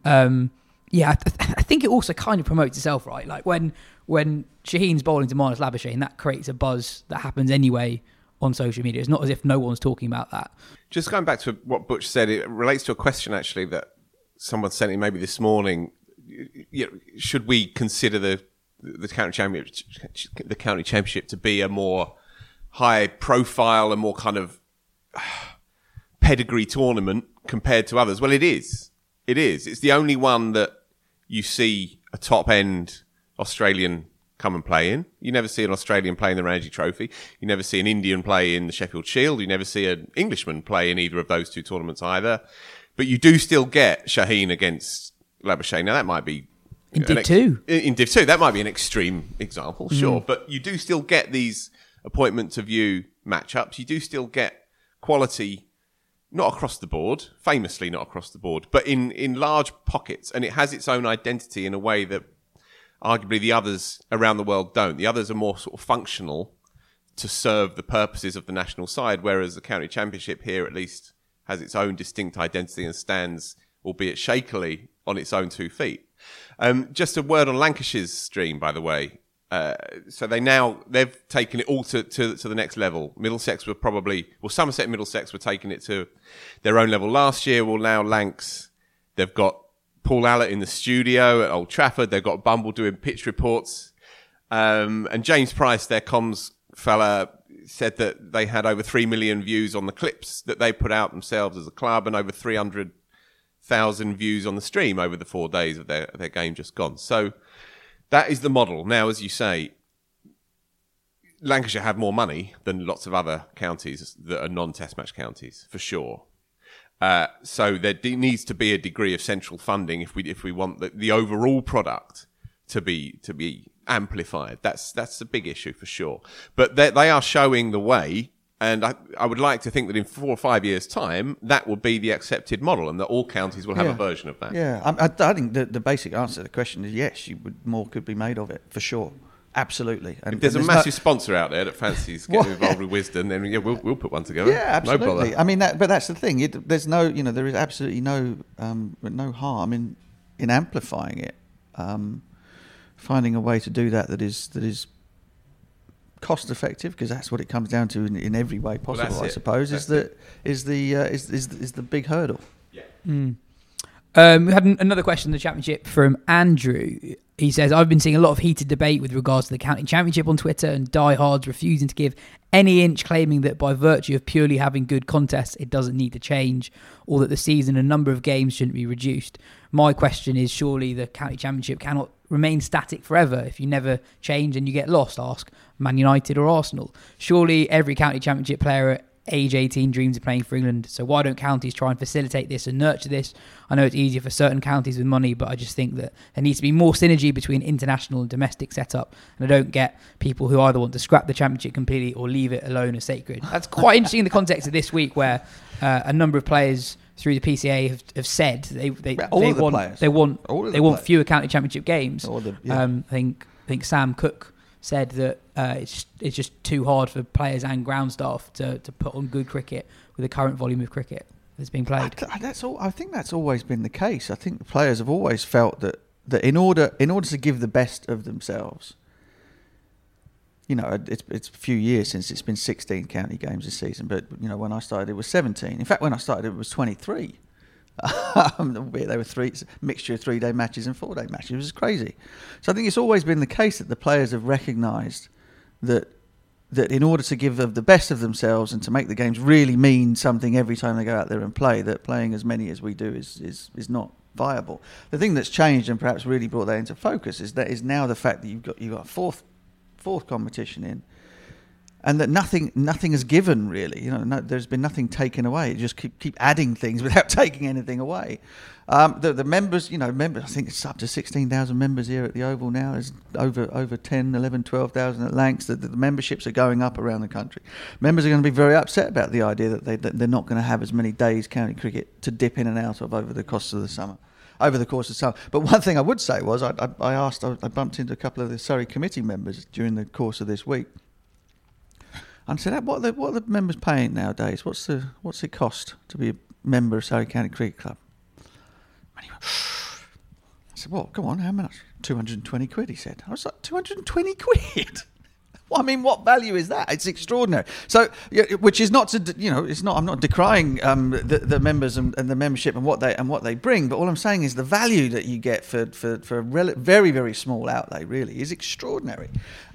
I think it also kind of promotes itself, right? Like when Shaheen's bowling to Marnus Labuschagne, that creates a buzz that happens anyway on social media. It's not as if no one's talking about that. Just going back to what Butch said, it relates to a question actually that someone sent in maybe this morning. Should we consider the county championship to be a more high profile, a more kind of pedigree tournament compared to others? Well, it is. It is. It's the only one that you see a top-end Australian come and play in. You never see an Australian play in the Ranji Trophy. You never see an Indian play in the Sheffield Shield. You never see an Englishman play in either of those two tournaments either. But you do still get Shaheen against Labuschagne. Now, that might be... In Div 2. In Div 2. That might be an extreme example, sure. But you do still get these appointment to view matchups. You do still get quality... Not across the board, famously not across the board, but in large pockets. And it has its own identity in a way that arguably the others around the world don't. The others are more sort of functional to serve the purposes of the national side, whereas the county championship here at least has its own distinct identity and stands, albeit shakily, on its own 2 feet. Just a word on Lancashire's stream, by the way. So they've taken it all to the next level. Somerset and Middlesex were taking it to their own level last year. Well, now Lancs, they've got Paul Allott in the studio at Old Trafford. They've got Bumble doing pitch reports. And James Price, their comms fella, said that they had over 3 million views on the clips that they put out themselves as a club, and over 300,000 views on the stream over the 4 days of their game just gone. So that is the model. Now, as you say, Lancashire have more money than lots of other counties that are non-test match counties, for sure. So there needs to be a degree of central funding if we want the overall product to be amplified. That's a big issue for sure. But they are showing the way, and I would like to think that in 4 or 5 years' time, that will be the accepted model, and that all counties will have a version of that. Yeah, I think the basic answer to the question is yes. More could be made of it for sure. Absolutely. And if there's a massive sponsor out there that fancies getting involved with Wisden, then we'll put one together. Yeah, absolutely. No bother. I mean, but that's the thing. There's there is absolutely no harm in amplifying it. Finding a way to do that is cost effective, because that's what it comes down to in every way possible. I suppose is the big hurdle. Yeah. We had another question in the Championship from Andrew. He says, I've been seeing a lot of heated debate with regards to the County Championship on Twitter and diehards refusing to give any inch, claiming that by virtue of purely having good contests, it doesn't need to change, or that the season and number of games shouldn't be reduced. My question is, surely the County Championship cannot remain static forever. If you never change and you get lost, ask Man United or Arsenal. Surely every County Championship player at age 18 dreams of playing for England, so why don't counties try and facilitate this and nurture this? I know it's easier for certain counties with money, but I just think that there needs to be more synergy between international and domestic setup, and I don't get people who either want to scrap the Championship completely or leave it alone as sacred. That's quite interesting in the context of this week, where a number of players through the PCA have said they want fewer County Championship games. I think Sam Cook said that it's just too hard for players and ground staff to put on good cricket with the current volume of cricket that's being played. I think that's always been the case. I think the players have always felt that in order to give the best of themselves, you know, it's a few years since it's been 16 county games this season, but you know, when I started it was 17. In fact, when I started it was 23. They were mixture of 3-day matches and 4-day matches. It was crazy. So I think it's always been the case that the players have recognised that in order to give the best of themselves and to make the games really mean something every time they go out there and play, that playing as many as we do is not viable. The thing that's changed and perhaps really brought that into focus is now the fact that you've got a fourth competition in, and that nothing is given really. You know, there's been nothing taken away. You just keep adding things without taking anything away. The members, I think it's up to 16,000 members here at the Oval now. There's over 10, 11, 12,000 at Lancs. The memberships are going up around the country. Members are going to be very upset about the idea that they're not going to have as many days county cricket to dip in and out of over the course of the summer. But one thing I would say was I bumped into a couple of the Surrey committee members during the course of this week. I said, what are the members paying nowadays? What's it cost to be a member of Surrey County Cricket Club? And he went, I said, well, come on, how much? 220 quid, he said. I was like, 220 quid? Well, I mean, what value is that? It's extraordinary. So, which is not to, it's not. I'm not decrying the members and the membership and what they bring. But all I'm saying is the value that you get for a very, very small outlay really is extraordinary.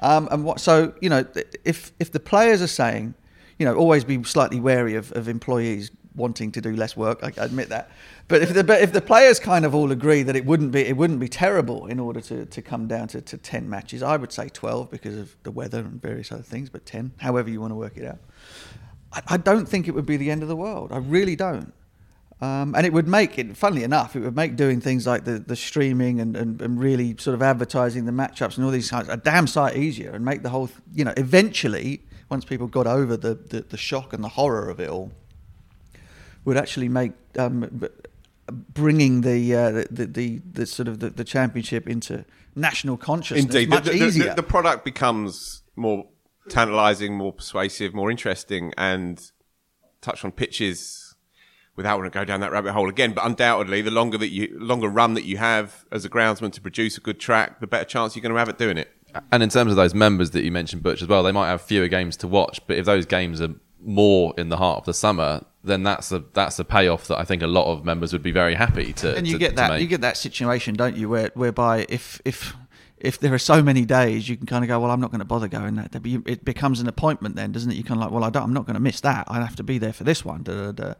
If the players are saying, always be slightly wary of employees wanting to do less work. I admit that. But if the players kind of all agree that it wouldn't be terrible in order to come down to 10 matches, I would say 12 because of the weather and various other things, but 10, however you want to work it out. I don't think it would be the end of the world. I really don't. And it would make it, funnily enough, it would make doing things like the streaming and really sort of advertising the matchups and all these kinds a damn sight easier, and make the whole, eventually, once people got over the shock and the horror of it all, would actually make bringing the sort of the championship into national consciousness much easier. The product becomes more tantalising, more persuasive, more interesting, and touch on pitches without wanting to go down that rabbit hole again. But undoubtedly, the longer run that you have as a groundsman to produce a good track, the better chance you're going to have at doing it. And in terms of those members that you mentioned, Butch, as well, they might have fewer games to watch, but if those games are more in the heart of the summer, then that's a payoff that I think a lot of members would be very happy to. And you get that situation, don't you, whereby if there are so many days, you can kind of go, well, I'm not going to bother going that day. But it becomes an appointment then, doesn't it? You kind of like, well, I'm not going to miss that. I have to be there for this one.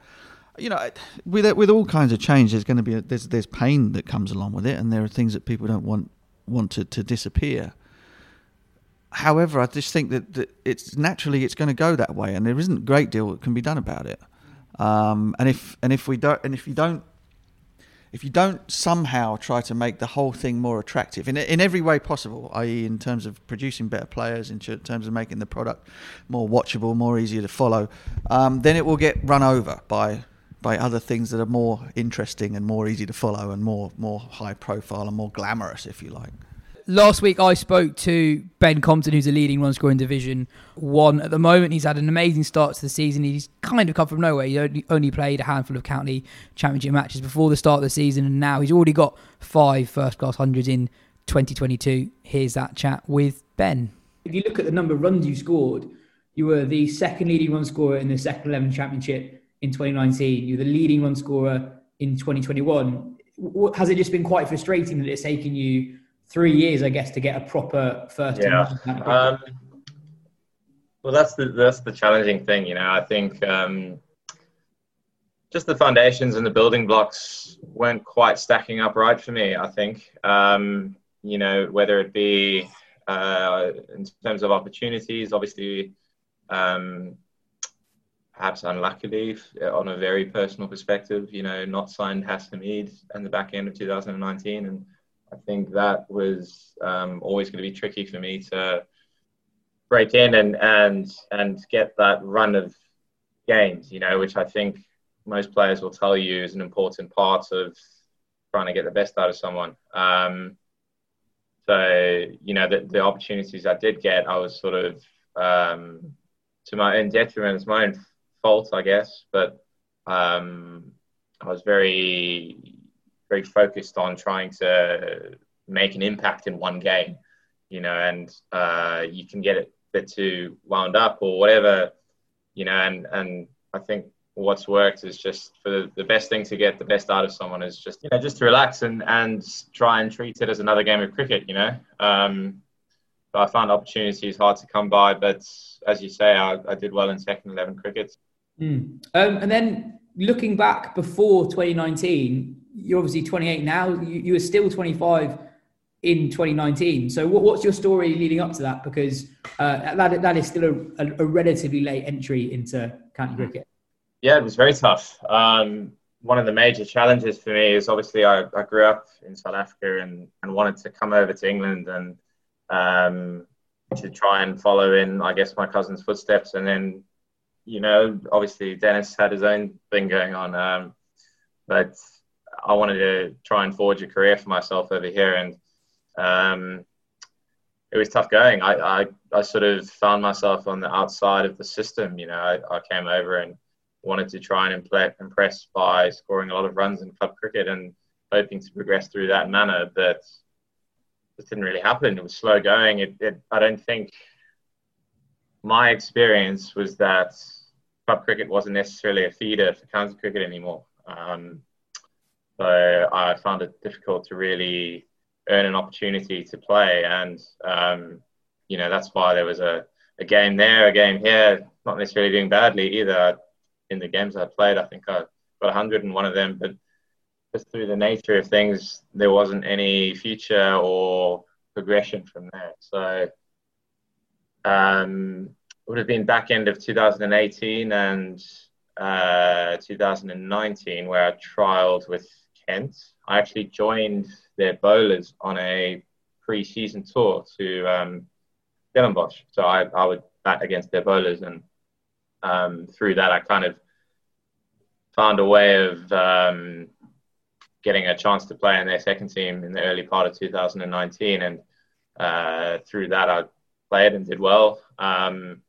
With all kinds of change, there's going to be there's pain that comes along with it, and there are things that people don't want to disappear. However, I just think that it's going to go that way, and there isn't a great deal that can be done about it. If you don't somehow try to make the whole thing more attractive in every way possible, i.e. in terms of producing better players, in terms of making the product more watchable, more easier to follow, then it will get run over by other things that are more interesting and more easy to follow and more high profile and more glamorous, if you like. Last week I spoke to Ben Compton, who's a leading run scorer in Division 1 at the moment. He's had an amazing start to the season. He's kind of come from nowhere. He only played a handful of county championship matches before the start of the season, and now he's already got 5 first-class hundreds in 2022. Here's that chat with Ben. If you look at the number of runs you scored, you were the second leading run scorer in the Second 11 Championship in 2019. You were the leading run scorer in 2021. has it just been quite frustrating that it's taken you 3 years, I guess, to get a proper first team? Well, that's the challenging thing, you know. I think just the foundations and the building blocks weren't quite stacking up right for me, I think. You know, whether it be in terms of opportunities, obviously, perhaps unluckily, on a very personal perspective, you know, not signed Hassan Hamid in the back end of 2019. And I think that was always going to be tricky for me to break in and get that run of games, you know, which I think most players will tell you is an important part of trying to get the best out of someone. So, you know, the opportunities I did get, I was sort of, to my own detriment, it's my own fault, I guess. But I was very, very focused on trying to make an impact in one game, you know, and you can get it a bit too wound up or whatever, you know, and I think what's worked is just for the best thing to get the best out of someone is just, you know, just to relax and try and treat it as another game of cricket, you know. But I found opportunities hard to come by, but as you say, I did well in second 11 cricket. And then looking back before 2019, you're obviously 28 now, you were still 25 in 2019. So what's your story leading up to that? Because that is still a relatively late entry into county cricket. Yeah, it was very tough. One of the major challenges for me is obviously I grew up in South Africa and wanted to come over to England and to try and follow in, I guess, my cousin's footsteps. And then, you know, obviously Dennis had his own thing going on. But I wanted to try and forge a career for myself over here. And it was tough going. I sort of found myself on the outside of the system. You know, I came over and wanted to try and impress by scoring a lot of runs in club cricket and hoping to progress through that manner, but it didn't really happen. It was slow going. I don't think my experience was that club cricket wasn't necessarily a feeder for county cricket anymore. So I found it difficult to really earn an opportunity to play, and you know, that's why there was a game there, a game here, not necessarily doing badly either. In the games I played, I think I got 100 in one of them, but just through the nature of things, there wasn't any future or progression from there. So it would have been back end of 2018 and 2019 where I trialled with Kent. I actually joined their bowlers on a pre-season tour to Stellenbosch. So I would bat against their bowlers, and through that, I kind of found a way of getting a chance to play in their second team in the early part of 2019. And through that, I played and did well. And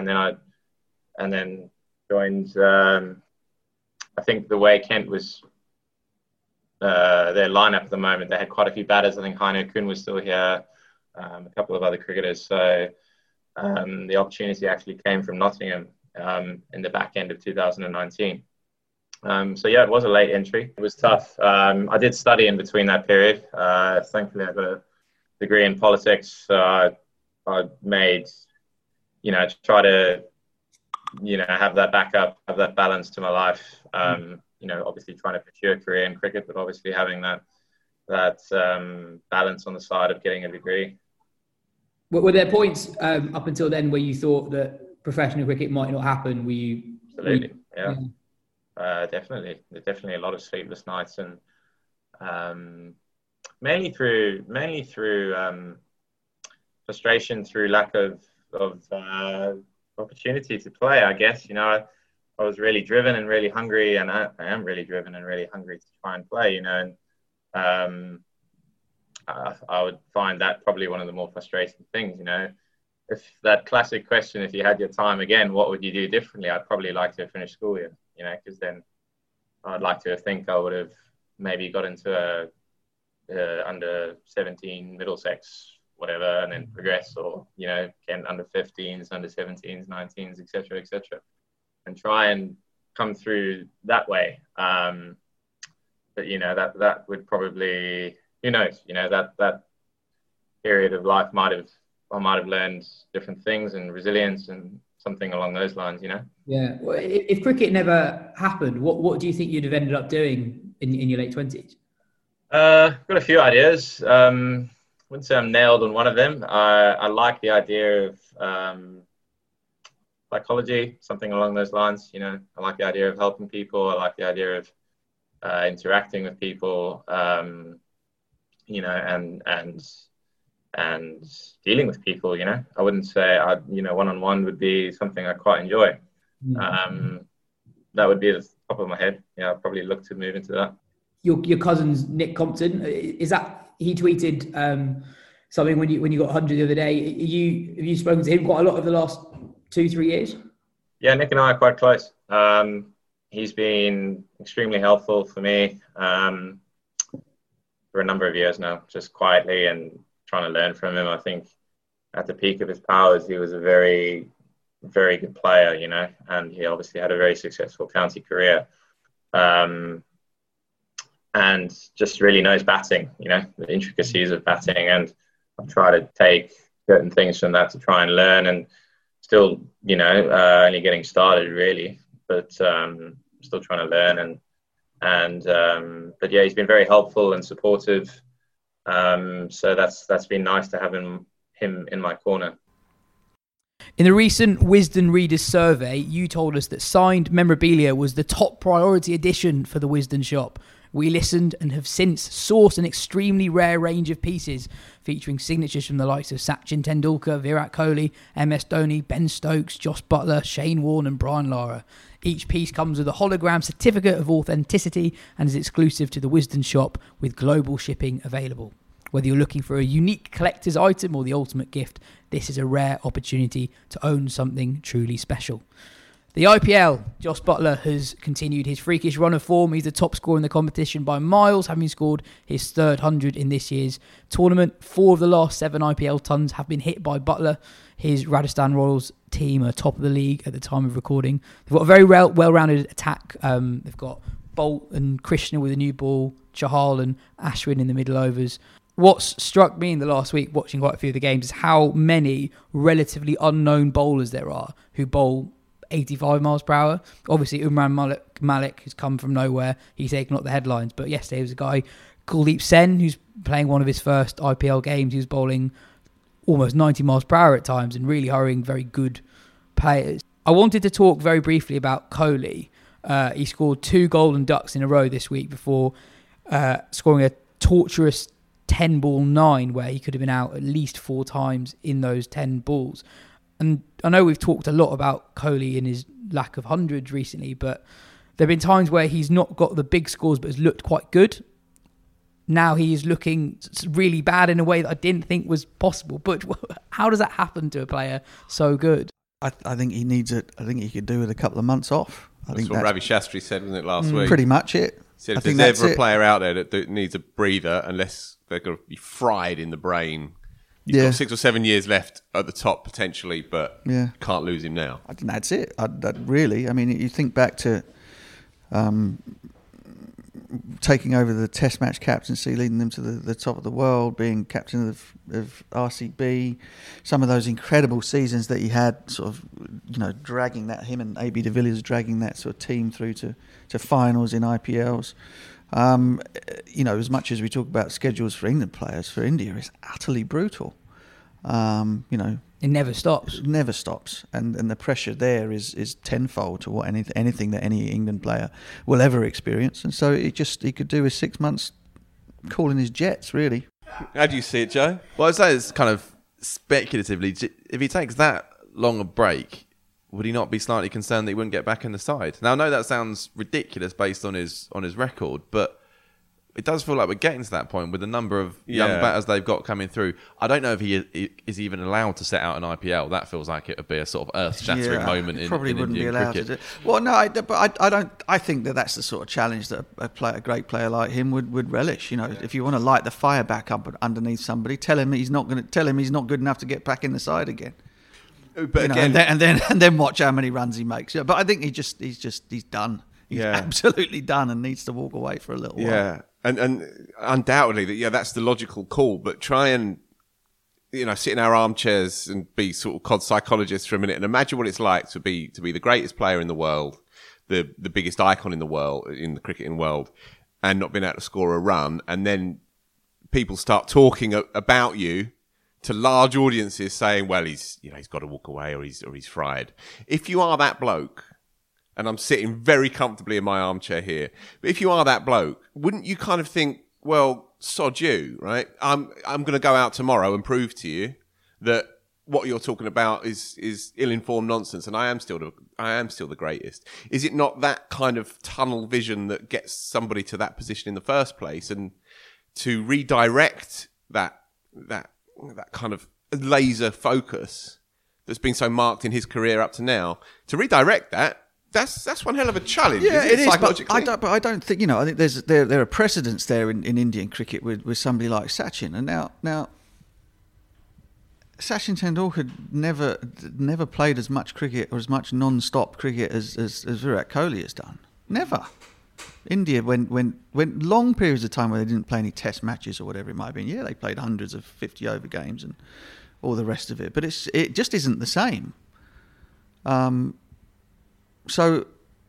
then joined, I think the way Kent was, their lineup at the moment, they had quite a few batters. I think Heino Kuhn was still here, a couple of other cricketers. So the opportunity actually came from Nottingham in the back end of 2019. So yeah, it was a late entry. It was tough. I did study in between that period. Thankfully, I got a degree in politics. So I made, you know, try to, you know, have that backup, have that balance to my life. You know, obviously trying to pursue a career in cricket, but obviously having that balance on the side of getting a degree. Were there points up until then where you thought that professional cricket might not happen? Absolutely, yeah. Definitely. There's definitely a lot of sleepless nights, and mainly through frustration, through lack of opportunity to play, I guess. You know, I was really driven and really hungry, and I am really driven and really hungry to try and play, you know, and I would find that probably one of the more frustrating things, you know. If that classic question, if you had your time again, what would you do differently? I'd probably like to have finished school here, you know, because then I'd like to think I would have maybe got into a under 17 Middlesex, whatever, and then progress, or, you know, get under 15s, under 17s, 19s, etc., and try and come through that way. that would probably, who knows, that period of life I might have learned different things and resilience and something along those lines, Yeah. Well, if cricket never happened, what do you think you'd have ended up doing in your late 20s? Got a few ideas. Wouldn't say I'm nailed on one of them. I like the idea of psychology, something along those lines. I like the idea of helping people. I like the idea of interacting with people, and dealing with people. I wouldn't say one-on-one would be something I quite enjoy. That would be at the top of my head. I'd probably look to move into that. Your cousin's Nick Compton, is that he tweeted something when you got 100 the other day? Have you spoken to him quite a lot over the last 2-3 years? Yeah, Nick and I are quite close. He's been extremely helpful for me for a number of years now, just quietly and trying to learn from him. I think at the peak of his powers, he was a very, very good player, and he obviously had a very successful county career. And just really knows batting, the intricacies of batting. And I've tried to take certain things from that to try and learn, and still, only getting started really, but still trying to learn. But yeah, he's been very helpful and supportive. So that's been nice to have him in my corner. In the recent Wisden Readers survey, you told us that signed memorabilia was the top priority addition for the Wisden shop. We listened and have since sourced an extremely rare range of pieces featuring signatures from the likes of Sachin Tendulkar, Virat Kohli, MS Dhoni, Ben Stokes, Jos Buttler, Shane Warne and Brian Lara. Each piece comes with a hologram certificate of authenticity and is exclusive to the Wisden shop with global shipping available. Whether you're looking for a unique collector's item or the ultimate gift, this is a rare opportunity to own something truly special. The IPL, Jos Buttler has continued his freakish run of form. He's the top scorer in the competition by miles, having scored his third 100 in this year's tournament. 4 of the last 7 IPL tons have been hit by Buttler. His Rajasthan Royals team are top of the league at the time of recording. They've got a very well-rounded attack. They've got Bolt and Krishna with a new ball, Chahal and Ashwin in the middle overs. What's struck me in the last week, watching quite a few of the games, is how many relatively unknown bowlers there are who bowl 85 miles per hour. Obviously, Umran Malik has come from nowhere. He's taken up the headlines. But yesterday was a guy, Kuldeep Sen, who's playing one of his first IPL games. He was bowling almost 90 miles per hour at times and really hurrying very good players. I wanted to talk very briefly about Kohli. He scored 2 golden ducks in a row this week before scoring a torturous 10-ball 9 where he could have been out at least 4 times in those 10 balls. And I know we've talked a lot about Kohli and his lack of hundreds recently, but there have been times where he's not got the big scores but has looked quite good. Now he is looking really bad in a way that I didn't think was possible. But how does that happen to a player so good? I think he needs it. I think he could do with a couple of months off. That's what Ravi Shastri said, wasn't it, last week? Pretty much it. He said if there's ever a player out there that needs a breather, unless they're going to be fried in the brain. He's got 6 or 7 years left at the top potentially, but can't lose him now. I think that's it. Really, I mean, you think back to taking over the Test match captaincy, leading them to the top of the world, being captain of RCB, some of those incredible seasons that he had, sort of, dragging that, him and AB de Villiers dragging that sort of team through to finals in IPLs. As much as we talk about schedules for England players, for India, it's utterly brutal. It never stops. It never stops, and the pressure there is tenfold to what anything that any England player will ever experience. And so he could do with 6 months calling his jets, really. How do you see it, Joe? Well, I'd say it's kind of speculatively, if he takes that long a break, would he not be slightly concerned that he wouldn't get back in the side? Now, I know that sounds ridiculous based on his record, but it does feel like we're getting to that point with the number of young batters they've got coming through. I don't know if he is even allowed to set out an IPL. That feels like it would be a sort of earth-shattering moment in probably wouldn't Indian be allowed cricket. to do. Well, no, but I don't. I think that's the sort of challenge that a great player like him would relish. If you want to light the fire back up underneath somebody, tell him he's not good enough to get back in the side again. But again, and then watch how many runs he makes. Yeah, but I think he's done. He's absolutely done and needs to walk away for a little while. Yeah, and undoubtedly, that's the logical call. But try and sit in our armchairs and be sort of COD psychologists for a minute and imagine what it's like to be the greatest player in the world, the biggest icon in the world, in the cricketing world, and not being able to score a run, and then people start talking about you to large audiences, saying, "Well, he's got to walk away, or he's fried." If you are that bloke, and I'm sitting very comfortably in my armchair here, but if you are that bloke, wouldn't you kind of think, "Well, sod you, right? I'm going to go out tomorrow and prove to you that what you're talking about is ill-informed nonsense, and I am still the greatest." Is it not that kind of tunnel vision that gets somebody to that position in the first place, and to redirect that kind of laser focus that's been so marked in his career up to now, to redirect that's one hell of a challenge. Yeah, it is. Psychologically? But I don't think I think there are precedents there in Indian cricket with somebody like Sachin, and now Sachin Tendulkar never played as much cricket or as much non-stop cricket as Virat Kohli has done. Never. India, when long periods of time where they didn't play any test matches or whatever it might have been, they played hundreds of 50-over games and all the rest of it. But it just isn't the same. So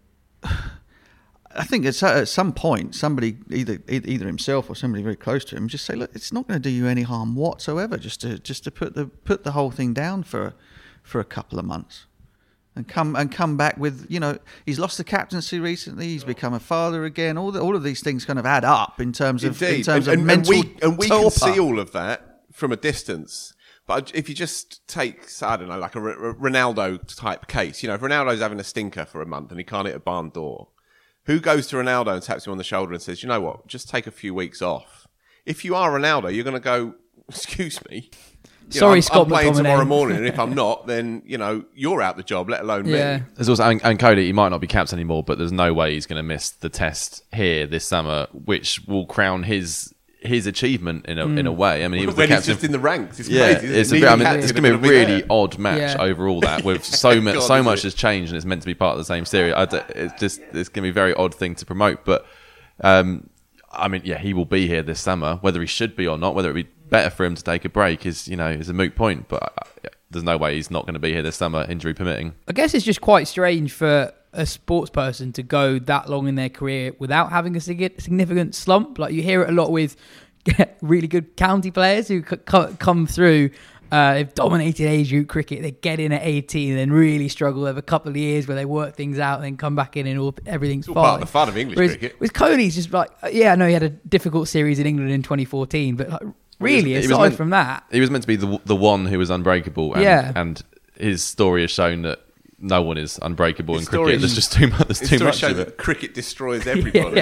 I think at some point, somebody, either himself or somebody very close to him, just say, "Look, it's not going to do you any harm whatsoever just to put the whole thing down for a couple of months." And come back with, he's lost the captaincy recently. He's become a father again. All of these things kind of add up in terms of mental. And we can see all of that from a distance. But if you just take, I don't know, like a Ronaldo type case, if Ronaldo's having a stinker for a month and he can't hit a barn door, who goes to Ronaldo and taps him on the shoulder and says, "You know what? Just take a few weeks off." If you are Ronaldo, you're going to go, "Excuse me. Sorry, Scott I'm playing McTominay tomorrow morning, and if I'm not, then you're out the job, let alone me." There's also, and Kohli, he might not be captain anymore, but there's no way he's going to miss the test here this summer, which will crown his achievement in a way. I mean, he was the captain. He's just in the ranks. It's crazy. It's it's going to be a really odd match overall. That with so much has changed, and it's meant to be part of the same series. It's going to be a very odd thing to promote, but. He will be here this summer. Whether he should be or not, whether it would be better for him to take a break is a moot point. But there's no way he's not going to be here this summer, injury permitting. I guess it's just quite strange for a sports person to go that long in their career without having a significant slump. Like, you hear it a lot with really good county players who come through. They've dominated age group cricket. They get in at 18 and then really struggle. They have a couple of years where they work things out and then come back in and everything's fine. Part of the fun of English cricket. With Kohli, it's just like, I know he had a difficult series in England in 2014, but really, aside from that, he was meant to be the one who was unbreakable. And his story has shown that no one is unbreakable in cricket. There's just too much. There's too much of it. Cricket destroys everybody.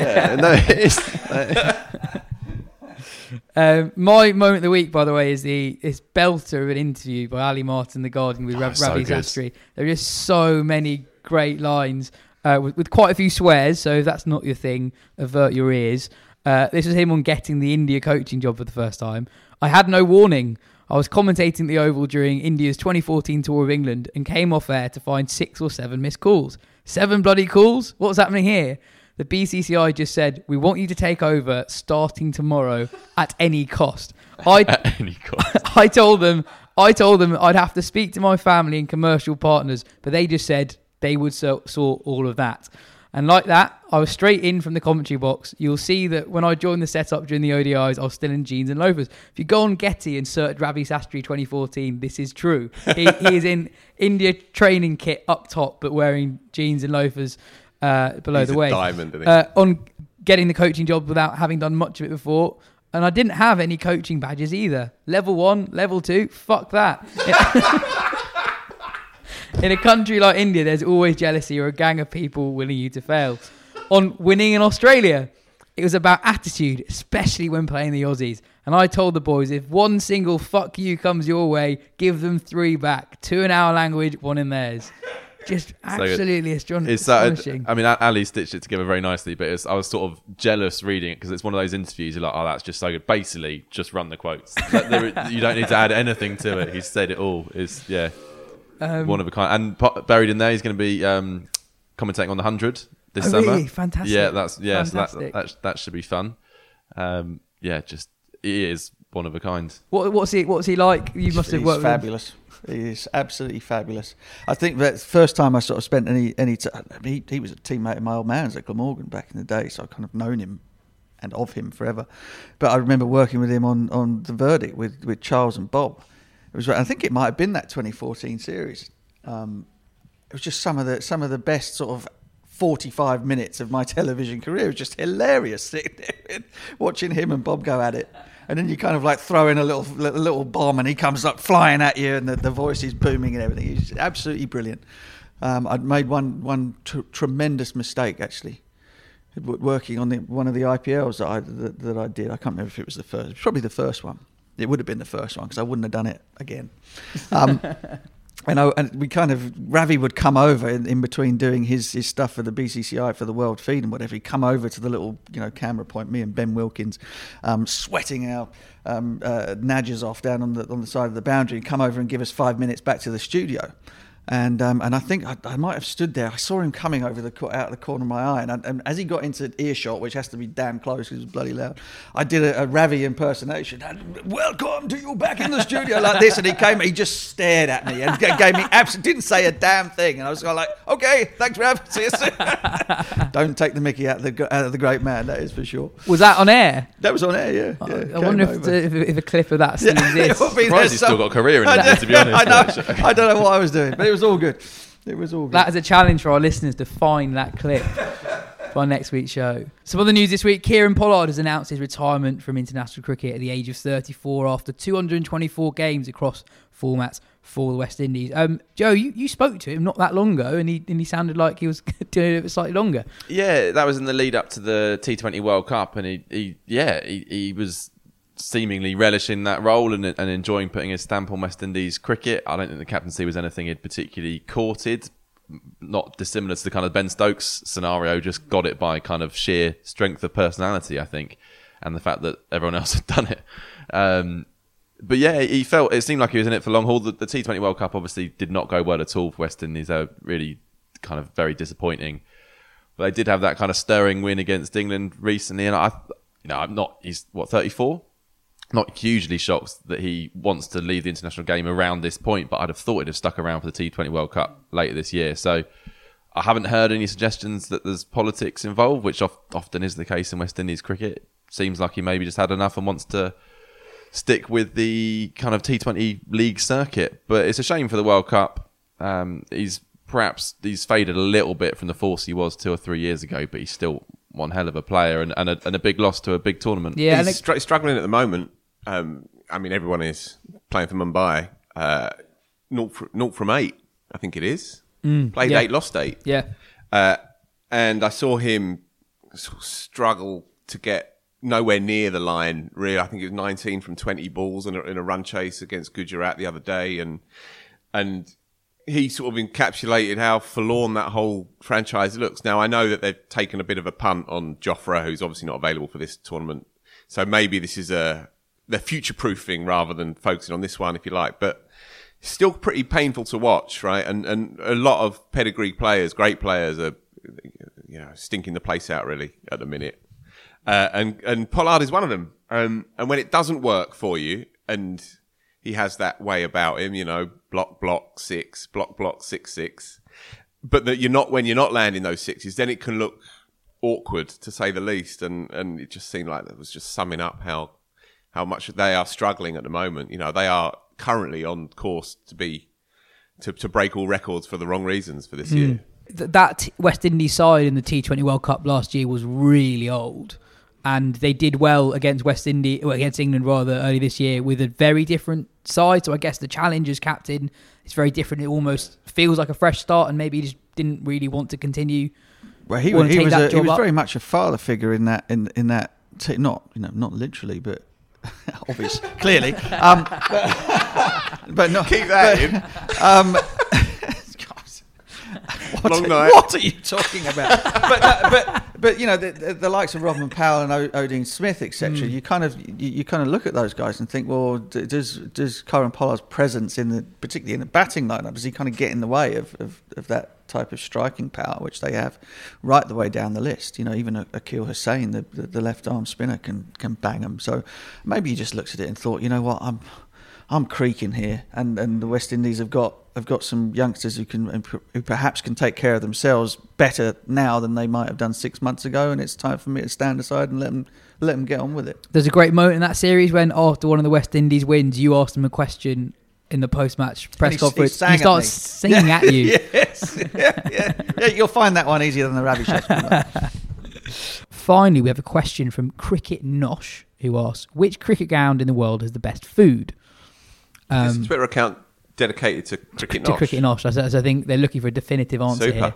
My moment of the week, by the way, is this belter of an interview by Ali Martin, The Guardian, with Ravi Sastry. There are just so many great lines with quite a few swears, so if that's not your thing, avert your ears. This was him on getting the India coaching job for the first time. "I had no warning. I was commentating the Oval during India's 2014 tour of England and came off air to find 6 or 7 missed calls. 7 bloody calls? What's happening here? The BCCI just said, we want you to take over starting tomorrow at any cost." At any cost. I told them I'd have to speak to my family and commercial partners, but they just said they would sort all of that. And like that, I was straight in from the commentary box. You'll see that when I joined the setup during the ODIs, I was still in jeans and loafers. If you go on Getty and search Ravi Sastry 2014, this is true. He is in India training kit up top, but wearing jeans and loafers below the waist. Diamond, isn't he? On getting the coaching job without having done much of it before. And I didn't have any coaching badges either. Level 1, level 2, fuck that. In a country like India, there's always jealousy or a gang of people willing you to fail. On winning in Australia, it was about attitude, especially when playing the Aussies. And I told the boys, if one single fuck you comes your way, give them 3 back. 2 in our language, 1 in theirs. Just absolutely astonishing. I mean, Ali stitched it together very nicely, but I was sort of jealous reading it because it's one of those interviews you're like, oh, that's just so good. Basically, just run the quotes. You don't need to add anything to it. He's said it all. It's one of a kind. And buried in there, he's going to be commentating on the 100 this summer. Really? Fantastic. Yeah, so Fantastic. that should be fun. He is one of a kind. What's he like? You must have worked He's fabulous. He is absolutely fabulous. I think that first time I sort of spent any time, he was a teammate of my old man's at Glamorgan back in the day, so I've kind of known him and of him forever. But I remember working with him on The Verdict with Charles and Bob. I think it might have been that 2014 series. It was just some of the best sort of 45 minutes of my television career. It was just hilarious sitting there watching him and Bob go at it. And then you kind of like throw in a little bomb and he comes up flying at you and the voice is booming and everything. He's absolutely brilliant. I'd made one tremendous mistake actually, working on one of the IPLs that I did. I can't remember if it was the first. It was probably the first one. It would have been the first one because I wouldn't have done it again. And we kind of, Ravi would come over in between doing his stuff for the BCCI for the World Feed and whatever. He'd come over to the little camera point, me and Ben Wilkins, sweating our nudges off down on the side of the boundary, and come over and give us 5 minutes back to the studio. And I think I might have stood there. I saw him coming over out of the corner of my eye, and as he got into earshot, which has to be damn close because it was bloody loud, I did a Ravi impersonation. Welcome to you back in the studio like this, and he just stared at me and gave me didn't say a damn thing, and I was kind of like, okay, thanks, Rav, see you soon. Don't take the Mickey out of the great man, that is for sure. Was that on air? That was on air, yeah. I wonder if a clip of that still exists. Surprised he's still got a career in that, to be honest. I don't know what I was doing, but it was all good. It was all good. That is a challenge for our listeners to find that clip for our next week's show. Some other news this week: Kieran Pollard has announced his retirement from international cricket at the age of 34 after 224 games across formats for the West Indies. Joe, you spoke to him not that long ago, and he sounded like he was doing it slightly longer. Yeah, that was in the lead up to the T20 World Cup, and he was seemingly relishing that role and enjoying putting his stamp on West Indies cricket. I don't think the captaincy was anything he'd particularly courted. Not dissimilar to the kind of Ben Stokes scenario, just got it by kind of sheer strength of personality, I think, and the fact that everyone else had done it. But yeah, it seemed like he was in it for long haul. The T20 World Cup obviously did not go well at all for West Indies. They were really kind of very disappointing. But they did have that kind of stirring win against England recently, and he's 34? Not hugely shocked that he wants to leave the international game around this point, but I'd have thought he'd have stuck around for the T20 World Cup later this year. So I haven't heard any suggestions that there's politics involved, which often is the case in West Indies cricket. Seems like he maybe just had enough and wants to stick with the kind of T20 league circuit. But it's a shame for the World Cup. He's faded a little bit from the force he was 2 or 3 years ago, but he's still one hell of a player and a big loss to a big tournament. Yeah, he's struggling at the moment. I mean, everyone is playing for Mumbai. 0 from 8, I think it is. Played 8, lost 8. Yeah. And I saw him sort of struggle to get nowhere near the line, really. I think it was 19 from 20 balls in a run chase against Gujarat the other day. And he sort of encapsulated how forlorn that whole franchise looks. Now, I know that they've taken a bit of a punt on Jofra, who's obviously not available for this tournament. So maybe this is they're future-proofing rather than focusing on this one, if you like. But still pretty painful to watch, right? And a lot of pedigree players, great players, are stinking the place out really at the minute. And Pollard is one of them. And when it doesn't work for you, and he has that way about him, block 6, block 6. But that when you're not landing those sixes, then it can look awkward to say the least. And it just seemed like that was just summing up how much they are struggling at the moment. They are currently on course to break all records for the wrong reasons for this year. That West Indies side in the T20 World Cup last year was really old, and they did well against against England early this year with a very different side. So I guess the challenge as captain is very different. It almost feels like a fresh start, and maybe he just didn't really want to continue. Well, he was very much a father figure in that not literally, but obvious, clearly. But not keep that in. What are you talking about? But the likes of Rodman Powell and Odean Smith, etc. You kind of look at those guys and think, well, does Kieran Pollard's presence particularly in the batting lineup, does he kind of get in the way of that type of striking power which they have right the way down the list? Even Akeal Hussain, the left arm spinner, can bang them. So maybe he just looks at it and thought, you know what, I'm creaking here, and the West Indies have got some youngsters who perhaps can take care of themselves better now than they might have done 6 months ago, and it's time for me to stand aside and let them get on with it. There's a great moment in that series when after one of the West Indies wins, you asked him a question in the post-match press conference. He starts singing at you. Yes, yeah. You'll find that one easier than the Ravi shots. Finally, we have a question from Cricket Nosh, who asks, which cricket ground in the world has the best food? There's a Twitter account dedicated to Cricket Nosh. To Cricket Nosh. So I think they're looking for a definitive answer here.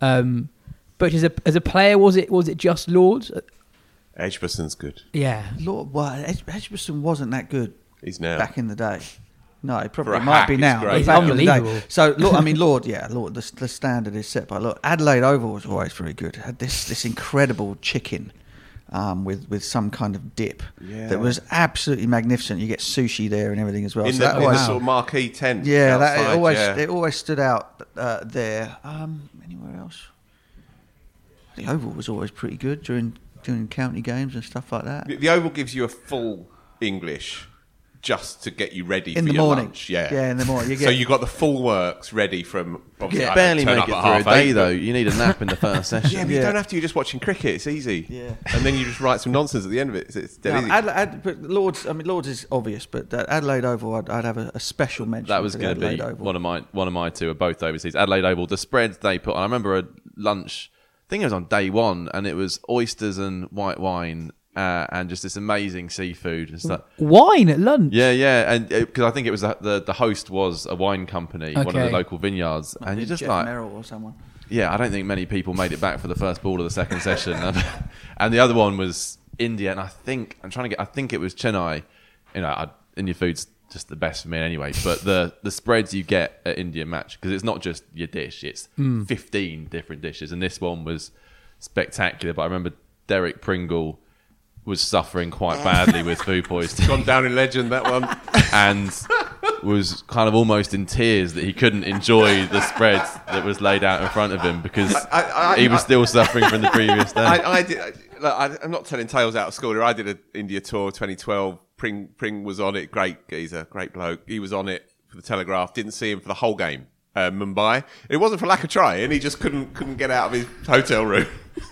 But as a player, was it just Lords? Edgbaston's good. Yeah. Edgbaston wasn't that good. He's now. Back in the day. No, it probably For a might hack, be it's now. great. He's unbelievable. So, Lord, the standard is set by Lord. Adelaide Oval was always very good. It had this incredible chicken with some kind of dip that was absolutely magnificent. You get sushi there and everything as well. In the sort of marquee tent. Yeah, outside, it always stood out there. Anywhere else? The Oval was always pretty good during county games and stuff like that. The Oval gives you a full English just to get you ready in for the your morning. lunch. Yeah, in the morning. So you got the full works ready from. Obviously, You barely make it through a day, though. But You need a nap in the first session. Yeah, but you don't have to. You're just watching cricket. It's easy. Yeah. And then you just write some nonsense at the end of it. It's dead easy. But Lords is obvious, but Adelaide Oval, I'd have a special mention. That was going to be one of my two are both overseas. Adelaide Oval, the spread they put on. I remember a lunch. I think it was on day one, and it was oysters and white wine. And just this amazing seafood and stuff. Wine at lunch? Yeah, and because I think it was the host was a wine company, one of the local vineyards, and you're just Jeff like Merrill or someone. Yeah, I don't think many people made it back for the first ball of the second session, and the other one was India, and I think it was Chennai. Indian food's just the best for me anyway. But the spreads you get at Indian match, because it's not just your dish, it's 15 different dishes, and this one was spectacular. But I remember Derek Pringle was suffering quite badly with food poisoning. Gone down in legend, that one. And was kind of almost in tears that he couldn't enjoy the spread that was laid out in front of him because he was still suffering from the previous day. I'm not telling tales out of school here. I did an India tour 2012. Pring was on it. Great geezer, great bloke. He was on it for the Telegraph. Didn't see him for the whole game. Mumbai. It wasn't for lack of trying. He just couldn't get out of his hotel room.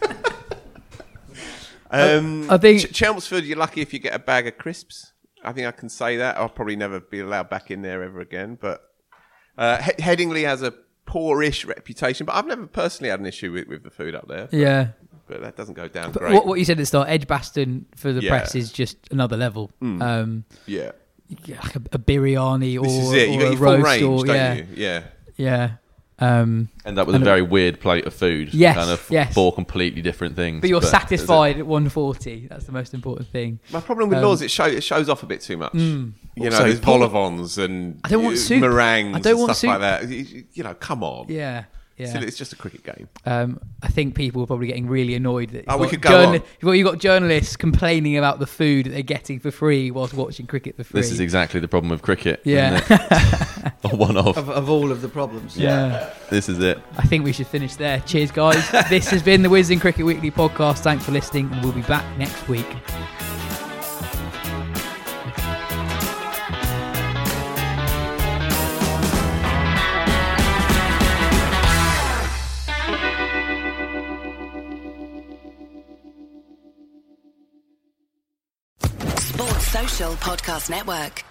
I think Chelmsford, you're lucky if you get a bag of crisps. I think I can say that. I'll probably never be allowed back in there ever again. But Headingley has a poorish reputation, but I've never personally had an issue with the food up there. Yeah. But that doesn't go down But great. what you said at the start, Edgbaston for the press is just another level. Yeah. Like a biryani or, This is it. You or got a your full roast range, or don't you? Yeah. Yeah. End up with a very weird plate of food. Yes, kind of yes. 4 completely different things. But you're satisfied at 140. That's the most important thing. My problem with Lords, it shows off a bit too much. You know, Also, there's vol au vents and I don't want soup. meringues I don't and want stuff like soup. that. You know, come on. Yeah. Still, it's just a cricket game. I think people are probably getting really annoyed that we could go on. You've got journalists complaining about the food that they're getting for free whilst watching cricket for free. This is exactly the problem with cricket. Yeah. Or one of all of the problems. Yeah. This is it. I think we should finish there. Cheers, guys. This has been the Wisden Cricket Weekly podcast. Thanks for listening, and we'll be back next week. Sports Social Podcast Network.